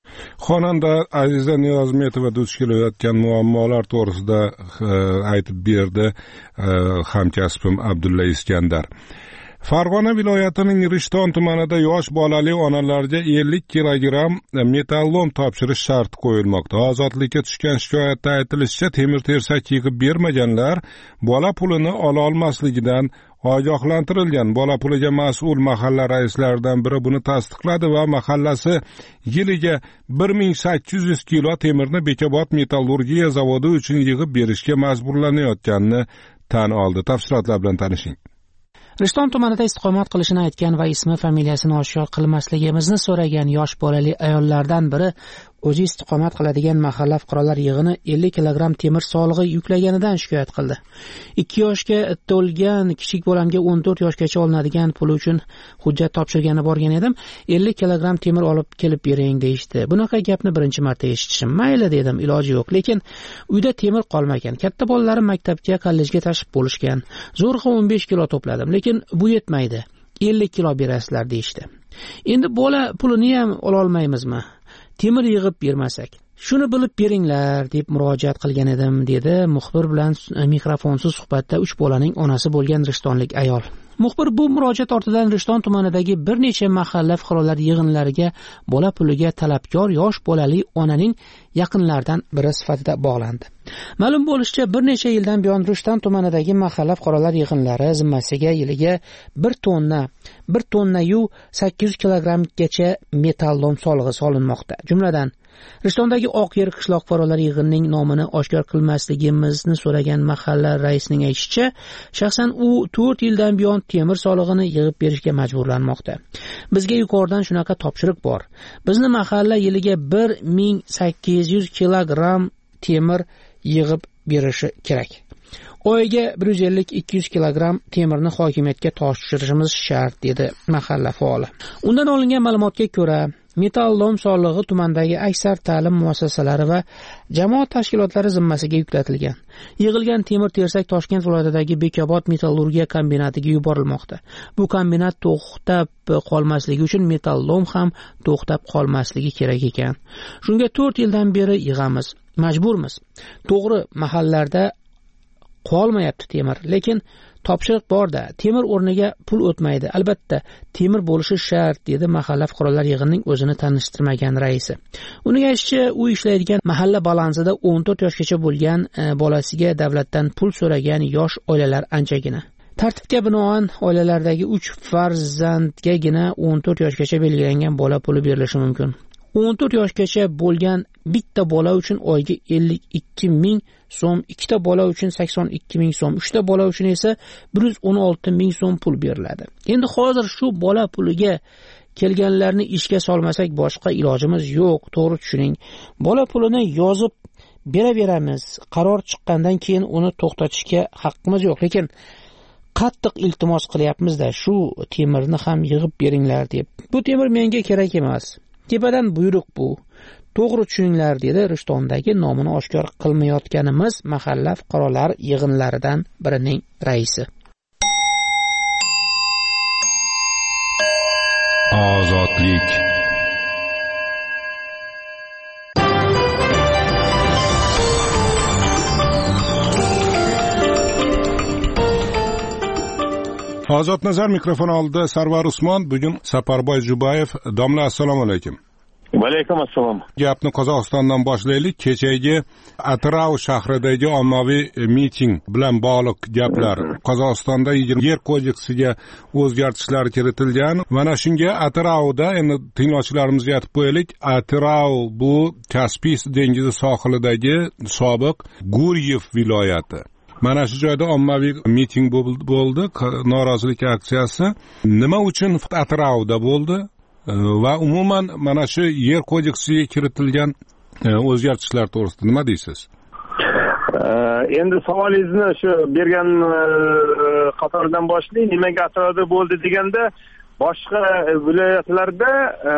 Speaker 1: Xonanda Aziza Niyozmetova duch kelayotgan muammolar to'g'risida aytib berdi hamkasbim Abdulla Iskandar. Farg'ona viloyatining Rishton tumanida yosh bolali onalarga ellik kilogramm metallom topshirish sharti qo'yilmoqda. Ozodlikka tushgan shikoyatda aytilishicha, temir tersak yig'ib bermaganlar bola pulini ola olmasligidan ogohlantirilgan. Bola puliga mas'ul mahalla raislaridan biri buni tasdiqladi va mahallasi yiliga bir ming sakkiz yuz kilo temirni Bekobod metallurgiya zavodi uchun yig'ib berishga majburlanayotganini tan oldi. Tafsilotlar bilan tanishing.
Speaker 11: Rishton tumanida istiqomat qilishini aytgan va ismi familiyasini oshkor qilmasligimizni so'ragan yosh bolali ayollardan biri o'zi istiqomat qiladigan mahalla fuqarolar yig'ini ellik kilogramm temir solig'i yuklaganidan shikoyat qildi. ikki yoshga to'lgan kichik bolamga o'n to'rt yoshgacha olinadigan pul uchun hujjat topshirgani borgan edim. ellik kilogramm temir olib kelib bering deyishdi. Bunaqa gapni birinchi marta eshitishim. Mayli dedim, iloji yo'q, lekin uyda temir qolmagan. Katta bolalarim maktabga, kollejga tashib bo'lishgan. Zo'rg'a o'n besh kilo to'pladim, lekin bu yetmaydi. ellik kilo berasizlar deyishdi. Endi bola pulini ham ola olmaymizmi? Temir yig'ib bermasak. Shuni bilib beringlar deb murojaat qilgan edim, dedi muxbir bilan mikrofonsiz suhbatda uch bolaning onasi bo'lgan rishtonlik ayol. Muxbir bu murojaat ortidan Rishton tumanidagi bir necha mahalla fuqarolar yig'inlariga bola puliga talabkor yosh bolali onaning yaqinlaridan biri sifatida bog'landi. Ma'lum bo'lishicha, bir necha yildan buyon Rishton tumanidagi mahalla fuqarolar yig'inlari zimmasiga yiliga bir tonna, bir tonna yu sakkiz yuz kilogrammgacha metallom solig'i solinmoqda. Jumladan, Rishtondagi Oqyer qishloq fuqarolar yig'inining nomini oshkor qilmasligimizni so'ragan mahalla raisining aytishicha, shaxsan u to'rt yildan buyon temir solig'ini yig'ib berishga majburlanmoqda. Bizga yuqoridan shunaqa topshiriq bor. Bizni mahalla yiliga bir ming sakkiz yuz kilogramm temir yig'ib berishi kerak. Oyiga bir yuz ellik ikki yuz kilogramm temirni hokimiyatga topshirishimiz shart, dedi mahalla faoli. Undan olingan ma'lumotga ko'ra, metallom solig'i tumandagi aksar ta'lim muassasalari va jamoat tashkilotlari zimmasiga yuklatilgan. Yig'ilgan temir tersak Toshkent viloyatidagi Bekobod metallurgiya kombinatiga yuborilmoqda. Bu kombinat to'xtab qolmasligi uchun metallom ham to'xtab qolmasligi kerak ekan. Shunga to'rt yildan beri yig'amiz, majburmiz. To'g'ri, mahallarda qolmayapti temir, lekin topshiriq bor-da, temir o'rniga pul o'tmaydi. Albatta, temir bo'lishi shart, dedi mahalla fuqarolar yig'inining o'zini tanishtirmagan raisi. Uning aytishicha, u ishlaydigan mahalla balansida o'n to'rt yoshgacha bo'lgan bolasiga davlatdan pul so'ragan yosh oilalar anchagina. Tartibga binoan oilalardagi uch farzandgagina o'n to'rt yoshgacha belgilangan bola puli berilishi mumkin. o'n to'rt yoshgacha bo'lgan bitta bola uchun oyga ellik ikki ming so'm, ikkita bola uchun sakson ikki ming so'm, uchta bola uchun esa bir yuz o'n olti ming so'm pul beriladi. Endi hozir shu bola puliga kelganlarni ishga solmasak boshqa ilojimiz yo'q, to'g'ri tushuning. Bola pulini yozib beraveramiz. Qaror chiqqandan keyin uni to'xtatishga haqqimiz yo'q, lekin qattiq iltimos qilyapmiz-da, shu temirni ham yig'ib beringlar deb. Bu temir menga kerak emas. Tepadan buyruq bu. To'g'ri tushuninglar, dedi Rishtondagi nomini oshkor qilmayotganimiz mahalla fuqarolar yig'inlaridan birining raisi.
Speaker 1: Ozodlik. Ozod nazar mikrofon oldida Sarvar Usmon, bugun Saparboy Jubayev. Domla, assalomu alaykum.
Speaker 17: Va alaykum assalom.
Speaker 1: Gapni Qozog'istondan boshlaylik. Kechagi Atrau shahridagi ommaviy miting bilan bog'liq gaplar. Qozog'istonda yer kodeksiga o'zgartishlar kiritilgan. Mana shunga Atrauda, endi tinglovchilarimizga aytib qo'yaylik, Atrau bu Kaspiy dengizi sohilidagi sobiq Guryev viloyati. Mana shu joyda ommaviy miting bo'ldi, norozilik aksiyasi. Nima uchun Atrauda bo'ldi? Va umuman mana shu yer kodeksiga kiritilgan o'zgartishlar to'g'risida nima deysiz?
Speaker 17: Endi savolingizni shu bergan qatoridan boshlayman. Nimaga Atrauda bo'ldi deganda, boshqa viloyatlarda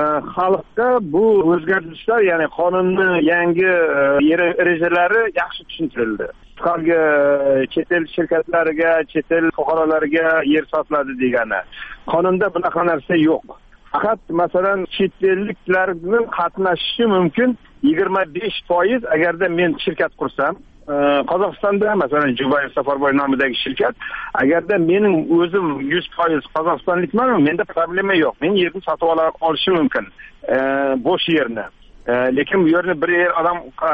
Speaker 17: xalqqa bu o'zgartishlar, ya'ni qonunni yangi erejalari yaxshi tushuntirildi. Xalqga chet el shirkatlariga, chet el fuqarolariga yer sotiladi degani. Qonunda bunaqa narsa yo'q. Faqat masalan chet elliklarning qatnashishi mumkin yigirma besh foiz agarda men shirkat qursam, Qozog'istonda masalan Jubayev Safarboy nomidagi shirkat, agarda mening o'zim yuz foiz qozog'istonlikman, menda problema yo'q. Men yerni sotib olishim mumkin, bo'sh yerni. Lekin bu yerni bir yer odam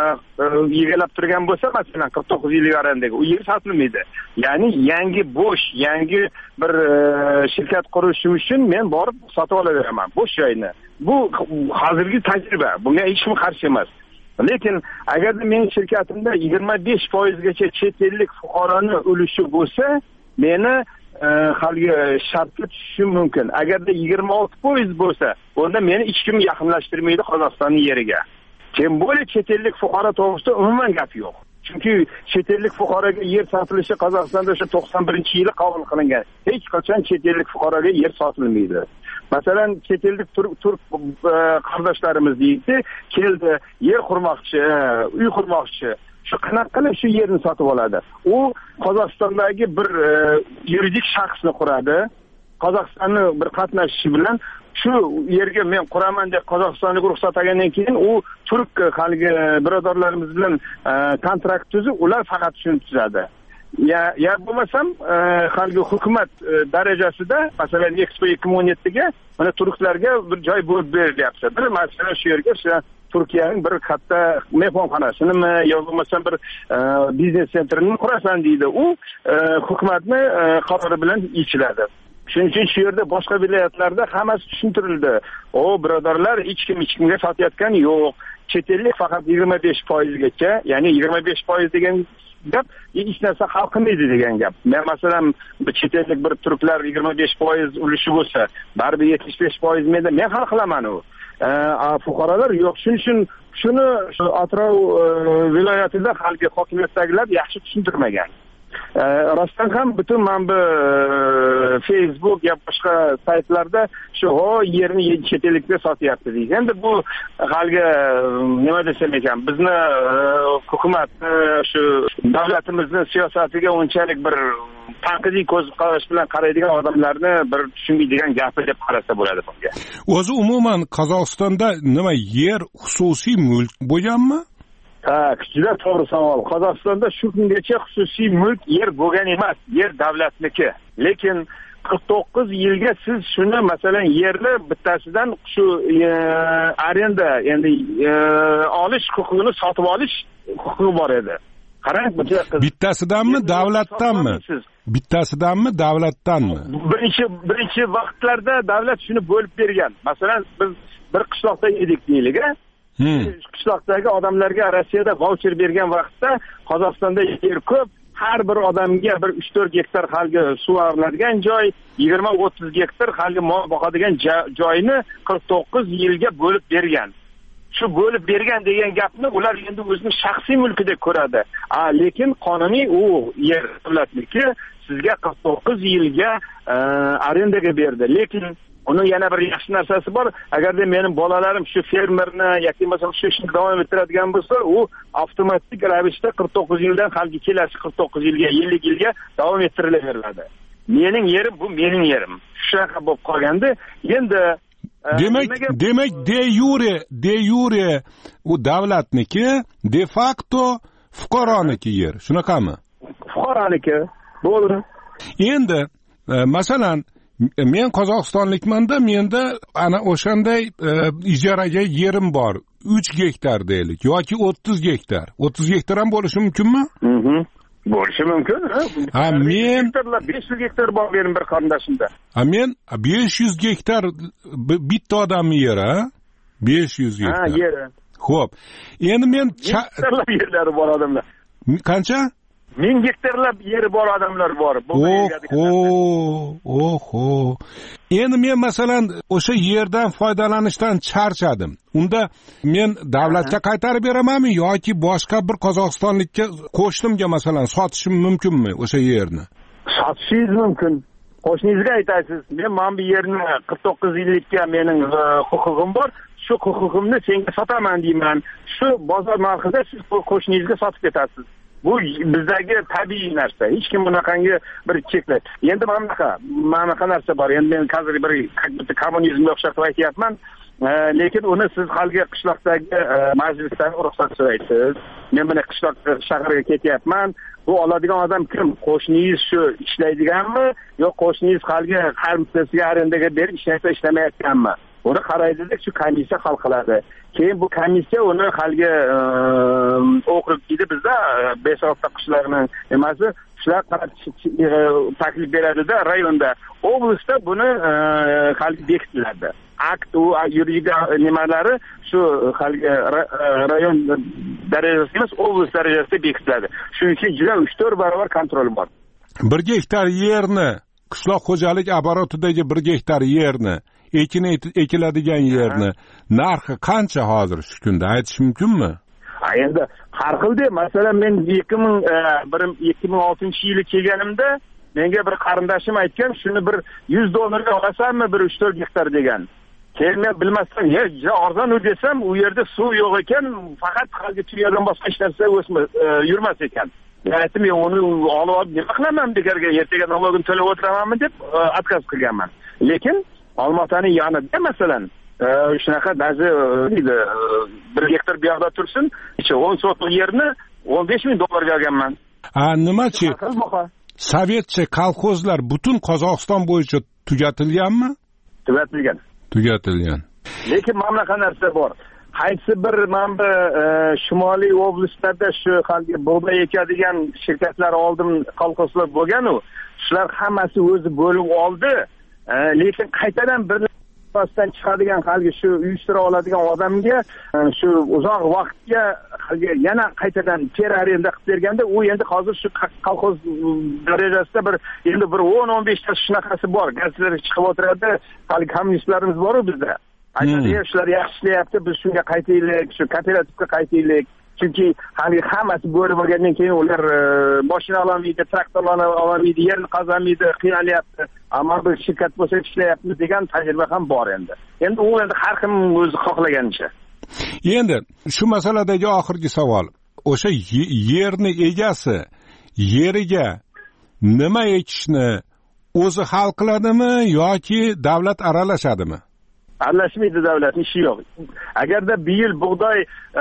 Speaker 17: egallab turgan bo'lsa, masalan qirq to'qqiz yillik arendagi, u yer sotilmaydi. Ya'ni yangi bo'sh, yangi bir shirkat qurishim uchun men borib sotib olaveraman bo'sh joyni. Bu hozirgi tajriba. Bunga hech kim qarshi emas. Lekin agarda mening shirkatimda yigirma besh foiz gacha chet ellik fuqaroning ulushi bo'lsa, meni halgi shartga tushishim mumkin. Agarda yigirma olti foiz bo'lsa, unda meni hech kim yaqinlashtirmaydi Qozog'istonning yeriga. Kim bo'li chet ellik fuqaro to'g'risida umuman gap yo'q. Chunki chet ellik fuqaroga yer sotilishi Qozog'istonda o'sha to'qson birinchi yili qabul qilingan. Hech qachon chet ellik fuqaroga yer sotilmaydi. Masalan, chet ellik turk qardoshlarimiz deydi, keldi, yer qurmoqchi, uy qurmoqchi. Shu qanaqa qilib shu yerni sotib oladi? U Qozog'istondagi bir yuridik shaxsni quradi. Qozog'istonning bir qatnashishi bilan shu yerga men quraman deb Qozog'istonga ruxsat olgandan keyin u turk haligi birodarlarimiz bilan kontrakt tuzib, ular faqat shuni tuzadi. Ya ya bo'lmasam haligi hukumat darajasida masalan Expo ikki ming o'n yettiga mana turklarga bir joy bo'lib berilyapti. Bir masalan shu yerga Turkiyaning bir katta mehmonxonasinimi yo bo'lmasam bir biznes sentrini qurasan deydi. U hukumatni qarori bilan yechiladi. Shuning uchun shu yerda boshqa viloyatlarda hammasi tushuntirildi. O birodarlar, hech kim hech kimga sotayotgani yo'q. Chet ellik faqat yigirma besh foiz gacha, ya'ni yigirma besh foiz degan gap hech narsa hal qilmaydi degan gap. Men masalan chet ellik bir turklar yigirma besh foiz ulushi bo'lsa, baribir yetmish besh foiz menda men hal qilaman u. Fuqarolar yo'q. Shuning uchun shuni shu Atrau viloyatida xalqga hokimiyatdagilar yaxshi tushuntirmagan. Rostdan ham butun mana bu Facebook ya boshqa saytlarda shu ho yerni chet ellikka sotyapti deydi. Endi bu xalqga nima desam ekan, bizni hukumat shu davlatimizning siyosatiga unchalik bir tanqidiy ko'z qarash bilan qaraydigan odamlarni bir tushunmaydigan gapi deb qarasa bo'ladi bunga.
Speaker 1: O'zi umuman Qozog'istonda nima yer xususiy mulk bo'lganmi?
Speaker 17: Ha, juda to'g'ri savol. Qozog'istonda shu kungacha xususiy mulk yer bo'lgan emas, yer davlatniki. Lekin qirq to'qqiz yilga siz shuni masalan yerni bittasidan shu arenda, ya'ni olish huquqini sotib olish huquqi bor edi. Qarang,
Speaker 1: bittasidanmi, davlatdanmi? Bittasidanmi, davlatdanmi?
Speaker 17: Birinchi birinchi vaqtlarda davlat shuni bo'lib bergan. Masalan, biz bir qishloqda edik deylik, a? Qishloqdagi odamlarga Rossiyada voucher bergan vaqtda Qozog'istonda yer ko'p, har bir odamga bir uch to'rt gektar halgi sug'oriladigan joy, yigirma o'ttiz gektar halgi mol boqadigan joyni qirq to'qqiz yilga bo'lib bergan. Shu bo'lib bergan degan gapni ular endi o'zining shaxsiy mulkidek ko'radi. A lekin qonuniy u yer davlatniki, sizga qirq to'qqiz yilga arendaga berdi. Lekin uni yana bir yaxshi narsasi bor. Agarda mening bolalarim shu fermerni yoki masalan shu ishni davom ettiradigan bo'lsa, u avtomatik ravishda qirq to'qqiz yildan halgi kelasi qirq to'qqiz yilga, ellik yilga davom ettirilaveradi. Mening yerim bu mening yerim. Shunaqa bo'lib qolganda, endi
Speaker 1: demak, demak de yure, de yure u davlatniki, de facto fuqaroniki yer. Shunaqami?
Speaker 17: Fuqaroniki. Bo'ldi.
Speaker 1: Endi masalan men qozog'istonlikmanda, menda ana o'shanday ijaraga yerim bor, uch gektar deylik yoki o'ttiz gektar. o'ttiz gektar ham bo'lishi mumkinmi?
Speaker 17: Bo'lishi mumkin.
Speaker 1: Ha, men
Speaker 17: besh yuz gektar bor benim bir qarindashimda.
Speaker 1: Ha, men besh yuz gektar bitta odamning yeri, ha? besh yuz gektar.
Speaker 17: Ha, yeri.
Speaker 1: Xo'p. Endi men
Speaker 17: gektarlab yerlari bor odamlar.
Speaker 1: Qancha?
Speaker 17: ming gektarlab yeri bor odamlar bor.
Speaker 1: Oho, oho. Endi men masalan o'sha yerdan foydalanishdan charchadim. Unda men davlatga qaytarib beramanmi yoki boshqa bir qozog'istonlikka qo'shnimga masalan sotishim mumkinmi o'sha yerni?
Speaker 17: Sotishingiz mumkin. Qo'shningizga aytasiz, men mana bu yerni qirq to'qqiz yillikka mening huquqim bor. Shu huquqimni senga sotaman deyman. Shu bozor narxida siz qo'shningizga sotib ketasiz. Bu bizdagi tabiiy narsa. Hech kim bunaqangi bir cheklaydi. Endi mana bunaqa, mana bunaqa narsa bor. Endi men hozir bir kommunizmga o'xshatib aytyapman. Lekin uni siz halgi qishloqdagi majlisdan ruxsat so'raysiz. Men buni qishloq shaharga ketyapman. Bu oladigan odam kim? Qo'shningiz shu ishlaydiganmi yo qo'shningiz halgi har bittasiga arendaga berib ishlaysa ishlamayotganmi? Uni qaraydi-da, shu komissiya hal qiladi. Keyin bu komissiya uni halgi okrug deydi bizda besh-olti qishlarning emasi, shular qarab taklif beradi-da rayonda. Oblastda buni halgi bekitiladi. Akt u yuridik nimalari shu halgi rayon darajasida emas, oblast darajasida bekitiladi. Shuning uchun juda uch to'rt barobar kontrol bor.
Speaker 1: bir gektar yerni, qishloq xo'jalik оборотidagi bir gektar yerni, ekin ekiladigan yerni narxi qancha hozir shu kunda aytish mumkinmi?
Speaker 17: Ha, endi har xilda. Masalan, men ikki ming oltinchi yili kelganimda menga bir qarindashim aytgan, shuni bir yuz dollarga olasanmi bir uch to'rt gektar degan. Keyin men bilmasdan, "Ya, juda arzon desam, u yerda suv yo'q ekan, faqat halgi tuyadan boshqa hech narsa o'smas, yurmas ekan." Aytdim, "Men uni olib olib nima qilaman bekarga, ertaga налогini to'lab o'tiramanmi?" deb отказ qilganman. Lekin Olmaotaning yonida masalan shunaqa ba'zi deydi bir gektar bu yoqda tursin, o'n sotix yerni o'n besh ming dollarga olganman.
Speaker 1: Ha, nimachi? Sovetcha kolxozlar butun Qozog'iston bo'yicha tugatilganmi?
Speaker 17: Tugatilgan.
Speaker 1: Tugatilgan.
Speaker 17: Lekin mana bunaqa narsa bor. Qaysi bir mana Shimoliy oblastlarda shu halgi bug'doy ekadigan shirkatlar oldim kolxozlar bo'lgan-u, shular hammasi o'zi bo'lib oldi. Lekin qaytadan bir pasdan chiqadigan halgi shu uyushtira oladigan odamga shu uzoq vaqtga halgi yana qaytadan ter arenda qilib berganda, u endi hozir shu kolxoz darajasida bir endi bir o'n o'n besh ta shunaqasi bor. Gazlar chiqib o'tiradi, halgi kommunistlarimiz bor-ku bizda. Aytadi, shular yaxshi ishlayapti, biz shunga qaytaylik, shu kooperativga qaytaylik. Chunki hali hammasi bo'lib bo'lgandan keyin ular mashina ololmaydi, traktorlarni ololmaydi, yerni qazamaydi, qiynalyapti. Ammo bir shirkat bo'lsa ishlayapti degan tajriba ham bor endi. Endi u endi har kim o'zi xohlaganicha.
Speaker 1: Endi shu masaladagi oxirgi savol. O'sha yerni egasi yeriga nima ekishni o'zi hal qiladimi yoki davlat aralashadimi?
Speaker 17: Aralashmaydi, davlatning ishi yo'q. Agarda bu yil bug'doy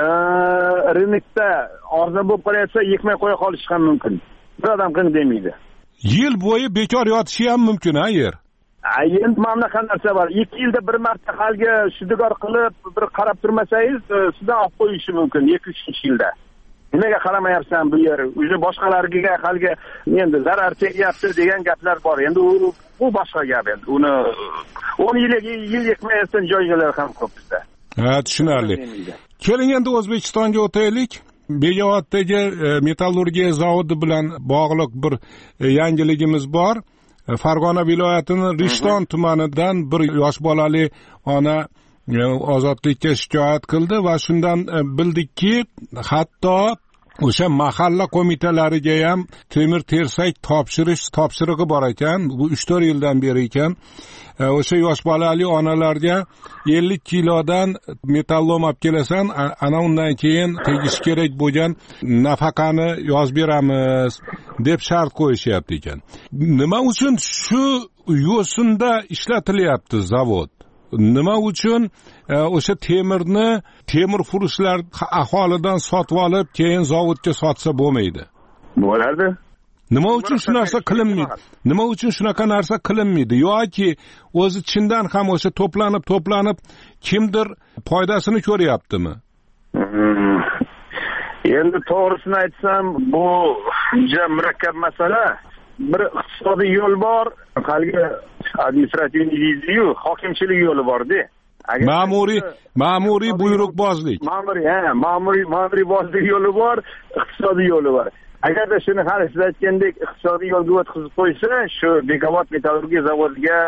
Speaker 17: rinokda arzon bo'lib qolayotsa, ekmay qo'ya qolishi ham mumkin. Bir odam qilib demaydi.
Speaker 1: Yil bo'yi bekor yotishi ham mumkin, ha, yer.
Speaker 17: Endi mana bunaqa narsa bor. ikki yilda bir marta halga shudgor qilib, bir qarab turmasangiz, sizdan olib qo'yishi mumkin ikki uch yilda. Nimaga qaramayapsan bu yer? O'zi boshqalarga halga endi zarar tegyapti degan gaplar bor. Endi u bu boshqa gap endi. Uni o'n yil yil ekmayotgan joylar ham ko'p bizda.
Speaker 1: Ha, tushunarli. Keling endi O'zbekistonga o'taylik. Begovatdagi metallurgiya zavodi bilan bog'liq bir yangiligimiz bor. Farg'ona viloyatining Rishton tumanidan bir yosh bolali ona ozodlikka shikoyat qildi va shundan bildikki, hatto o'sha mahalla qo'mitalariga ham temir tersak topshirish topshirig'i bor ekan. Bu uch to'rt yildan beri ekan. O'sha yosh bolali onalarga ellik kilodan metallom olib kelasan, ana undan keyin tegish kerak bo'lgan nafaqani yozib beramiz deb shart qo'yishyapti ekan. Nima uchun shu yo'sinda ishlatilyapti zavod? Nima uchun o'sha temirni temir furushlar aholidan sotib olib, keyin zavodga sotsa bo'lmaydi?
Speaker 17: Bo'lardi.
Speaker 1: nima uchun shu narsa qilinmaydi, nima uchun shunaqa narsa qilinmaydi yoki o'zi chindan ham o'sha to'planib to'planib kimdir foydasini ko'ryaptimi?
Speaker 17: Endi to'g'risini aytsam, bu juda murakkab masala. Bir iqtisodiy yo'l bor, haligi administrativniy deydi-yu, hokimchilik yo'li bor-da.
Speaker 1: Ma'muriy, ma'muriy buyruqbozlik.
Speaker 17: Ma'muriy, ha, ma'muriy, ma'muriy bozlik yo'li bor, iqtisodiy yo'li bor. Agarda shuni hali siz aytgandek iqtisodiy yo'lga o'tkazib qo'ysa, shu Bekobod metallurgiya zavodiga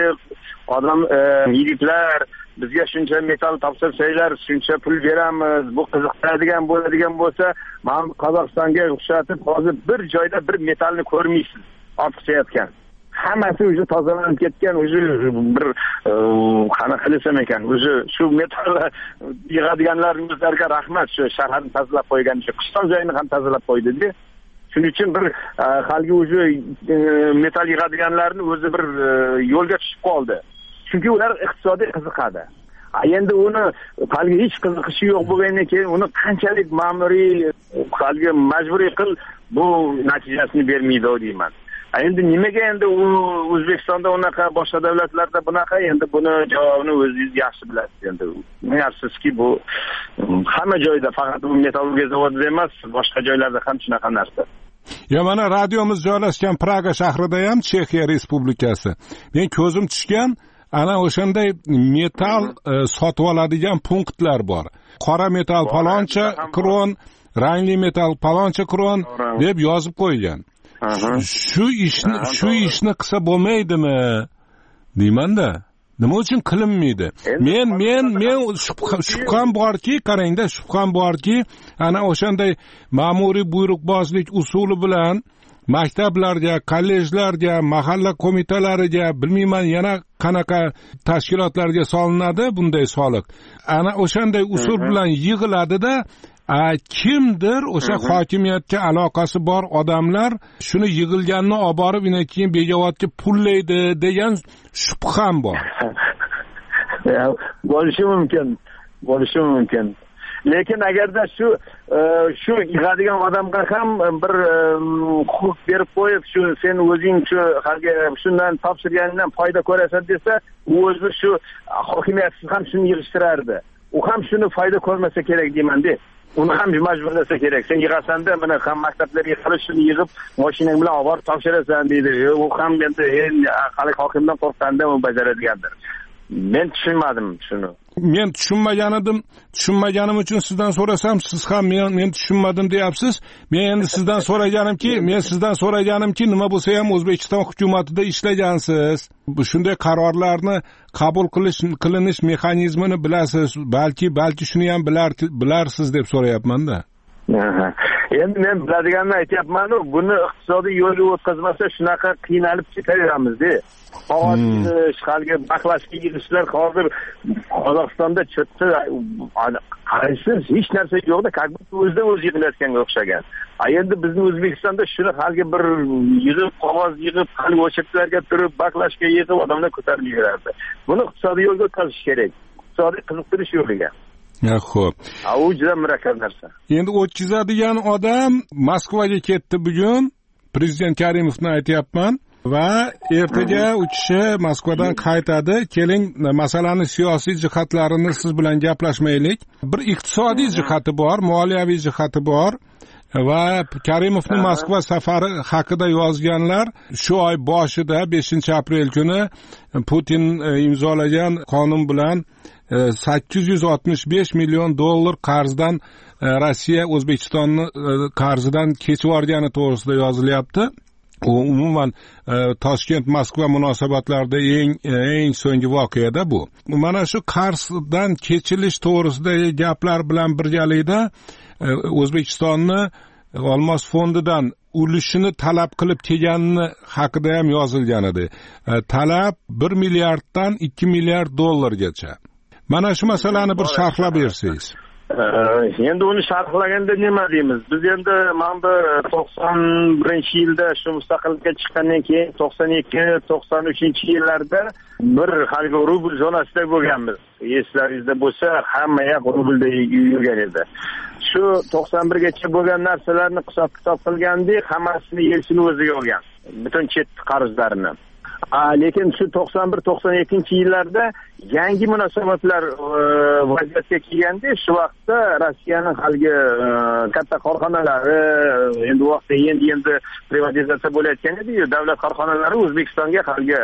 Speaker 17: odam yigitlar bizga shuncha metal topshirsanglar, shuncha pul beramiz, bu qiziqtiradigan bo'ladigan bo'lsa, men Qozog'istonga o'xshatib hozir bir joyda bir metalni ko'rmaysiz, ortiqchayotgan. Hammasi o'zi tozalanib ketgan, o'zi bir qanaqa qilsam ekan, o'zi shu metal yig'adiganlarimizlarga rahmat, shu shaharni tozalab qo'ygan, shu qishloq joyini ham tozalab qo'ydi-da. Shuning uchun bir haligi o'zi metal yig'adiganlarni o'zi bir yo'lga tushib qoldi. Chunki ular iqtisodiy qiziqadi. Endi uni haligi hech qiziqishi yo'q bo'lgandan keyin uni qanchalik ma'muriy haligi majburiy qil, bu natijasini bermaydi deyman. Endi nimaga endi u O'zbekistonda unaqa, boshqa davlatlarda bunaqa, endi buni javobini o'zingiz yaxshi bilasiz. Endi bilasizki, bu hamma joyda, faqat bu metallurgiya zavodida emas, boshqa joylarda ham shunaqa narsa.
Speaker 1: Ya mana radiomiz joylashgan Praga shahrida ham Chexiya Respublikasi. Men ko'zim tushgan ana o'shanday metal e, sotib oladigan punktlar bor. Qora metal paloncha kron, rangli metal paloncha kron deb yozib qo'ygan. Shu ishni shu ishni qilsa bo'lmaydimi deymanda. Nima uchun qilinmaydi? Men men men shubham borki, qarangda, shubham borki, ana o'shanday ma'muriy buyruqbozlik usuli bilan maktablarga, kollejlarga, mahalla qo'mitalariga, bilmayman yana qanaqa tashkilotlarga solinadi bunday soliq. Ana o'shanday usul bilan yig'iladi-da, kimdir o'sha hokimiyatga aloqasi bor odamlar shuni yig'ilganini olib borib, yana keyin begovatga pullaydi degan shubham bor.
Speaker 17: Bo'lishi mumkin, bo'lishi mumkin. Lekin agarda shu shu yig'adigan odamga ham bir huquq berib qo'yib, shu sen o'zing shu haligi shundan topshirganingdan foyda ko'rasan desa, u o'zi shu hokimiyatsiz ham shuni yig'ishtirardi. U ham shuni foyda ko'rmasa kerak deyman-da. Uni ham majburlasa kerak. Sen yig'asan-da, mana ham maktablarga qilib shuni yig'ib, mashinang bilan olib borib topshirasan deydi. U ham endi xalq hokimdan qo'rqqanda u bajaradigandir. Men tushunmadim shuni.
Speaker 1: Men tushunmagan edim. Tushunmaganim uchun sizdan so'rasam, siz ham men men tushunmadim deyapsiz. Men endi sizdan so'raganimki, men sizdan so'raganimki, nima bo'lsa ham O'zbekiston hukumatida ishlagansiz. Bu shunday qarorlarni qabul qilish qilinish mexanizmini bilasiz. Balki balki shuni ham bilar bilarsiz deb so'rayapman-da.
Speaker 17: Endi men biladiganini aytyapman-ku, buni iqtisodiy yo'lga o'tkazmasa shunaqa qiynalib ketaveramiz-da. Hozir haligi baqlashga yig'ishlar hozir Qozog'istonda chetda qaraysiz, hech narsa yo'qda, как-будто o'zida o'zi yig'ilayotganga o'xshagan. Endi bizning O'zbekistonda shuni haligi bir yig'ib, qog'oz yig'ib, haligi o'chaklarga turib, baqlashga yig'ib odamlar ko'tarib yurardi. Buni iqtisodiy yo'lga o'tkazish kerak. Iqtisodiy qiziqtirish yo'liga.
Speaker 1: Ya xo'p.
Speaker 17: U juda murakkab narsa.
Speaker 1: Endi o'tkazadigan odam Moskvaga ketdi bugun. Prezident Karimovni aytyapman. Va ertaga u kishi Moskvadan qaytadi. Keling, masalani siyosiy jihatlarini siz bilan gaplashmaylik. Bir iqtisodiy jihati bor, moliyaviy jihati bor. Va Karimovning Moskva safari haqida yozganlar shu oy boshida beshinchi aprel kuni Putin imzolagan qonun bilan sakkiz yuz oltmish besh million dollar qarzdan Rossiya O'zbekistonni qarzidan kechib yuborgani to'g'risida yozilyapti. U umuman Toshkent Moskva munosabatlarida eng eng so'nggi voqeada bu. Mana shu qarzdan kechilish to'g'risidagi gaplar bilan birgalikda O'zbekistonni Olmos fondidan ulushini talab qilib kelganini haqida ham yozilgan edi. Talab bir milliarddan ikki milliard dollargacha. Mana shu masalani bir sharhlab bersangiz.
Speaker 17: endi uni sharhlaganda nima deymiz? Biz endi mana bu to'qson birinchi yilda shu mustaqillikka chiqqandan keyin to'qson ikki to'qson uchinchi yillarda bir haligi rubl zonasida bo'lganmiz. Eslaringizda bo'lsa, hamma yoq rublda yurgan edi. Shu to'qson birgacha bo'lgan narsalarni hisob-kitob qilgandik, hammasini Yelsin o'ziga olgan. Butun chet qarzlarini. Lekin shu to'qson bir to'qson ikkinchi yillarda yangi munosabatlar vaziyatga kelganda, shu vaqtda Rossiyaning haligi katta korxonalari endi vaqtda endi endi privatizatsiya bo'layotgan edi-yu, davlat korxonalari O'zbekistonga haligi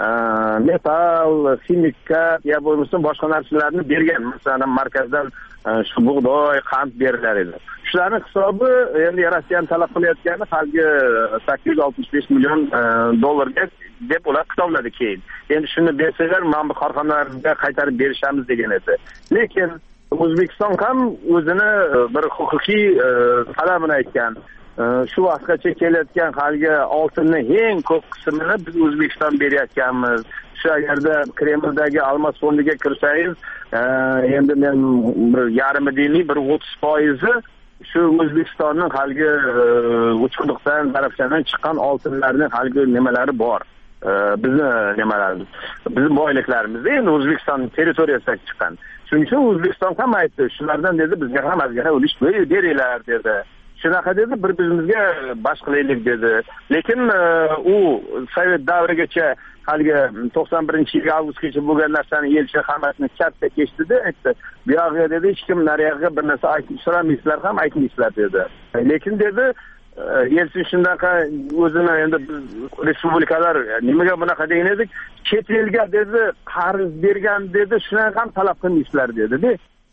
Speaker 17: metal, ximikat ya bo'lmasa boshqa narsalarni bergan. Masalan, markazdan shu bug'doy, qand berilar edi. Shularning hisobi endi Rossiyaning talab qilayotgani haligi sakkiz yuz oltmish besh million dollarga deb ular hisobladi keyin. Endi shuni bersalar, mana bu korxonalarga qaytarib berishamiz degan edi. Lekin O'zbekiston ham o'zini bir huquqiy talabini aytgan. Shu vaqtgacha kelayotgan haligi oltinni eng ko'p qismini biz O'zbekiston berayotganmiz. Shu agarda Kremldagi almos fondiga kirsangiz, endi men bir yarmi deymi, bir o'ttiz foizi shu O'zbekistonning haligi uchiqliqdan, tarafdan chiqqan oltinlarning haligi nimalari bor. Bizni nimalarimiz, bizim boyliklarimizda endi O'zbekiston territoriyasiga chiqqan. Shuning uchun O'zbekiston ham aytdi, shulardan dedi bizga ham ozgina ulush beringlar dedi. Shunaqa dedi, bir-birimizga bosh qilaylik dedi. Lekin u Sovet davrigacha haligi to'qson birinchi yil avgustgacha bo'lgan narsani Yelsin hammasini katta kechdi-da, aytdi. Bu yoqqa dedi, hech kim naryoqqa bir narsa aytib so'ramaysizlar ham aytmaysizlar dedi. Lekin dedi, Yelsin shunaqa o'zini endi respublikalar nimaga bunaqa degan edik, chet elga dedi qarz bergan dedi, shunaqa ham talab qilmaysizlar dedi-da.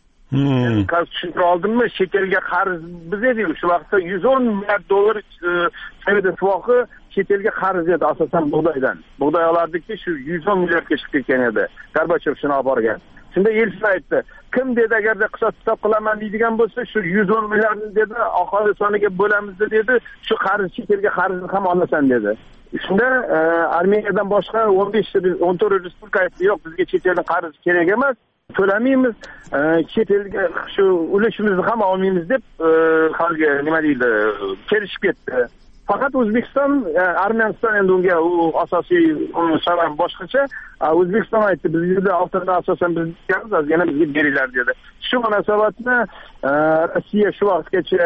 Speaker 17: Hmm. Qarz tushuntirib oldimmi? Chet elga qarz biz edik shu vaqtda yuz o'n milliard dollar Sovet ittifoqi chet elga qarz edi, asosan bug'doydan. Bug'doy olardikki shu yuz o'n milliardga chiqib ketgan edi. Gorbachev shuni olib borgan. Shunda Yelsin aytdi, kim dedi agarda hisob-kitob qilaman deydigan bo'lsa, shu yuz o'n milliardni dedi aholi soniga bo'lamiz dedi, shu qarz chet elga qarzni ham olasan dedi. Shunda Armiyadan boshqa o'n besh o'n to'rt respublika aytdi, yo'q, bizga chet eldan qarz kerak emas, to'lamaymiz, chet elga shu ulushimizni ham olmaymiz deb haligi nima deydi, kelishib ketdi. Faqat O'zbekiston, Armaniston endi unga u asosiy sabab boshqacha. O'zbekiston aytdi, bizda oltinda asosan biz beramiz, ozgina bizga beringlar dedi. Shu munosabatni Rossiya shu vaqtgacha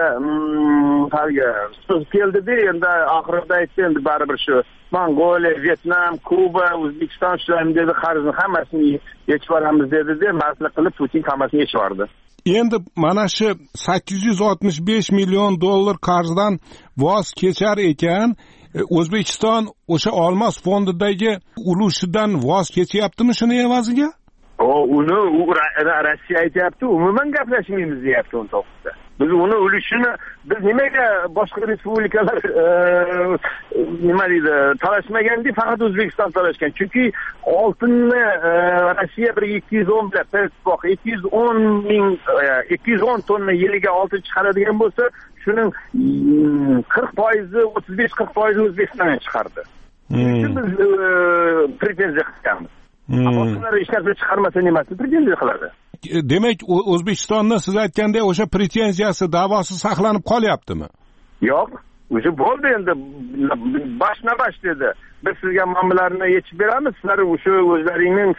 Speaker 17: haligi so'z keldi-da, endi oxirida aytdi, endi baribir shu Mongoliya, Vyetnam, Kuba, O'zbekiston shularni dedi, qarzni hammasini yechib olamiz dedi-da, maslahat qilib Putin hammasini yechib oldi.
Speaker 1: Endi mana shu sakkiz yuz oltmish besh million dollar qarzdan voz kechar ekan, O'zbekiston o'sha olmos fondidagi ulushidan voz kechyaptimi shuni evaziga?
Speaker 17: O, uni Rossiya aytyapti, umuman gaplashmaymiz deyapti o'n to'qqizda. Biz uni ulushini biz nimaga boshqa respublikalar nima deydi, talashmaganda faqat O'zbekiston talashgan. Chunki oltinni Rossiya bir ikki yuz o'n bilan, ikki yuz o'n ming ikki yuz o'n tonna yiliga oltin chiqaradigan bo'lsa, shuning qirq foizi, o'ttiz besh qirq foizi O'zbekistondan chiqardi. Shuning biz pretenziya qilamiz. Boshqalar hech narsa chiqarmasa nimasini pretenziya qiladi?
Speaker 1: Demak, O'zbekistonni siz aytgandek o'sha pretenziyasi, da'vosi saqlanib qolyaptimi?
Speaker 17: Yo'q, o'sha bo'ldi endi boshna-bosh dedi. Biz sizga muammolarni yechib beramiz, sizlar o'sha o'zlaringning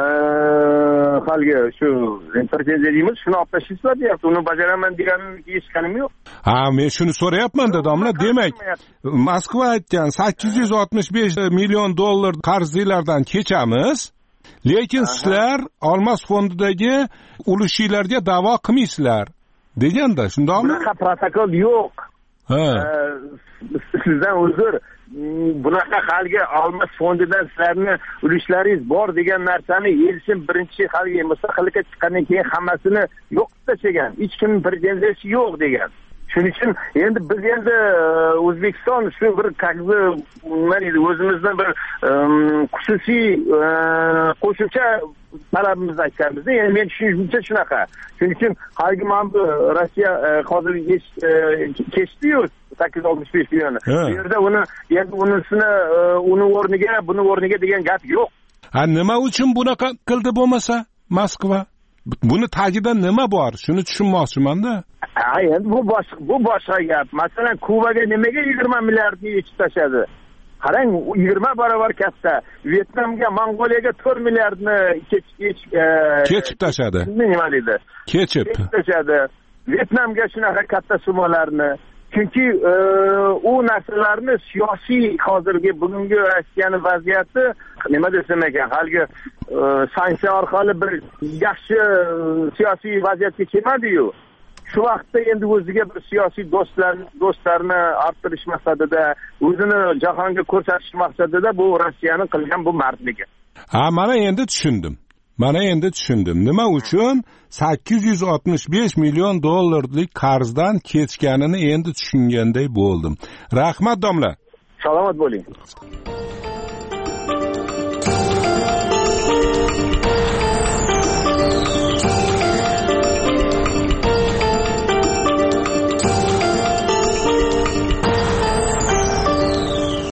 Speaker 17: haligi shu pretenziya deymiz, shuni olib tashlaysizlar deyapti. Uni bajaraman deganini eshitganim yo'q.
Speaker 1: Ha, men shuni so'rayapman domla. Demak, Moskva aytgan sakkiz yuz oltmish besh million dollar qarzlardan kechamiz. Lekin sizlar olmos fondidagi ulushinglarga da'vo qilmaysizlar deganda, shundaymi?
Speaker 17: Bunaqa protokol yo'q.
Speaker 1: Ha.
Speaker 17: Sizdan uzr, bunaqa haligi olmos fondidan sizlarni ulushlaringiz bor degan narsani Yelsin birinchi haligi mustaqillikka chiqqandan keyin hammasini yo'q tashlagan. Hech kimning pretenziyasi yo'q degan. Shuning uchun endi biz endi O'zbekiston shu bir kagzi nima deydi, o'zimizdan bir xususiy qo'shimcha talabimizni aytganmiz. Endi men tushunishimcha shunaqa. Shuning uchun hali mana bu Rossiya hozir kechdi-yu sakkiz yuz oltmish besh million. Bu yerda uni endi unisini uni o'rniga, buni o'rniga degan gap yo'q.
Speaker 1: Ha, nima uchun bunaqa qildi bo'lmasa Moskva? buni tagida nima bor shuni tushunmoqchimanda.
Speaker 17: Ha, endi bu boshqa bu boshqa gap. Masalan, Kubaga nimaga yigirma milliardni yechib tashladi? Qarang, yigirma barobar katta. Vyetnamga, Mongoliyaga to'rt milliardni
Speaker 1: kechib tashladi.
Speaker 17: Nima deydi?
Speaker 1: Kechib
Speaker 17: tashladi. Vyetnamga shunaqa katta summalarni. Chunki u narsalarni siyosiy hozirgi bugungi Rossiyaning vaziyati nima desam ekan, haligi sanksiya orqali bir yaxshi siyosiy vaziyatga kelmadi-yu. Shu vaqtda endi o'ziga bir siyosiy do'stlar do'stlarni orttirish maqsadida, o'zini jahonga ko'rsatish maqsadida bu Rossiyaning qilgan bu mardligi.
Speaker 1: Ha, mana endi tushundim. Mana endi tushundim. Nima uchun sakkiz yuz oltmish besh million dollarlik qarzdan kechganini endi tushunganday bo'ldim. Rahmat domla.
Speaker 17: Salomat bo'ling.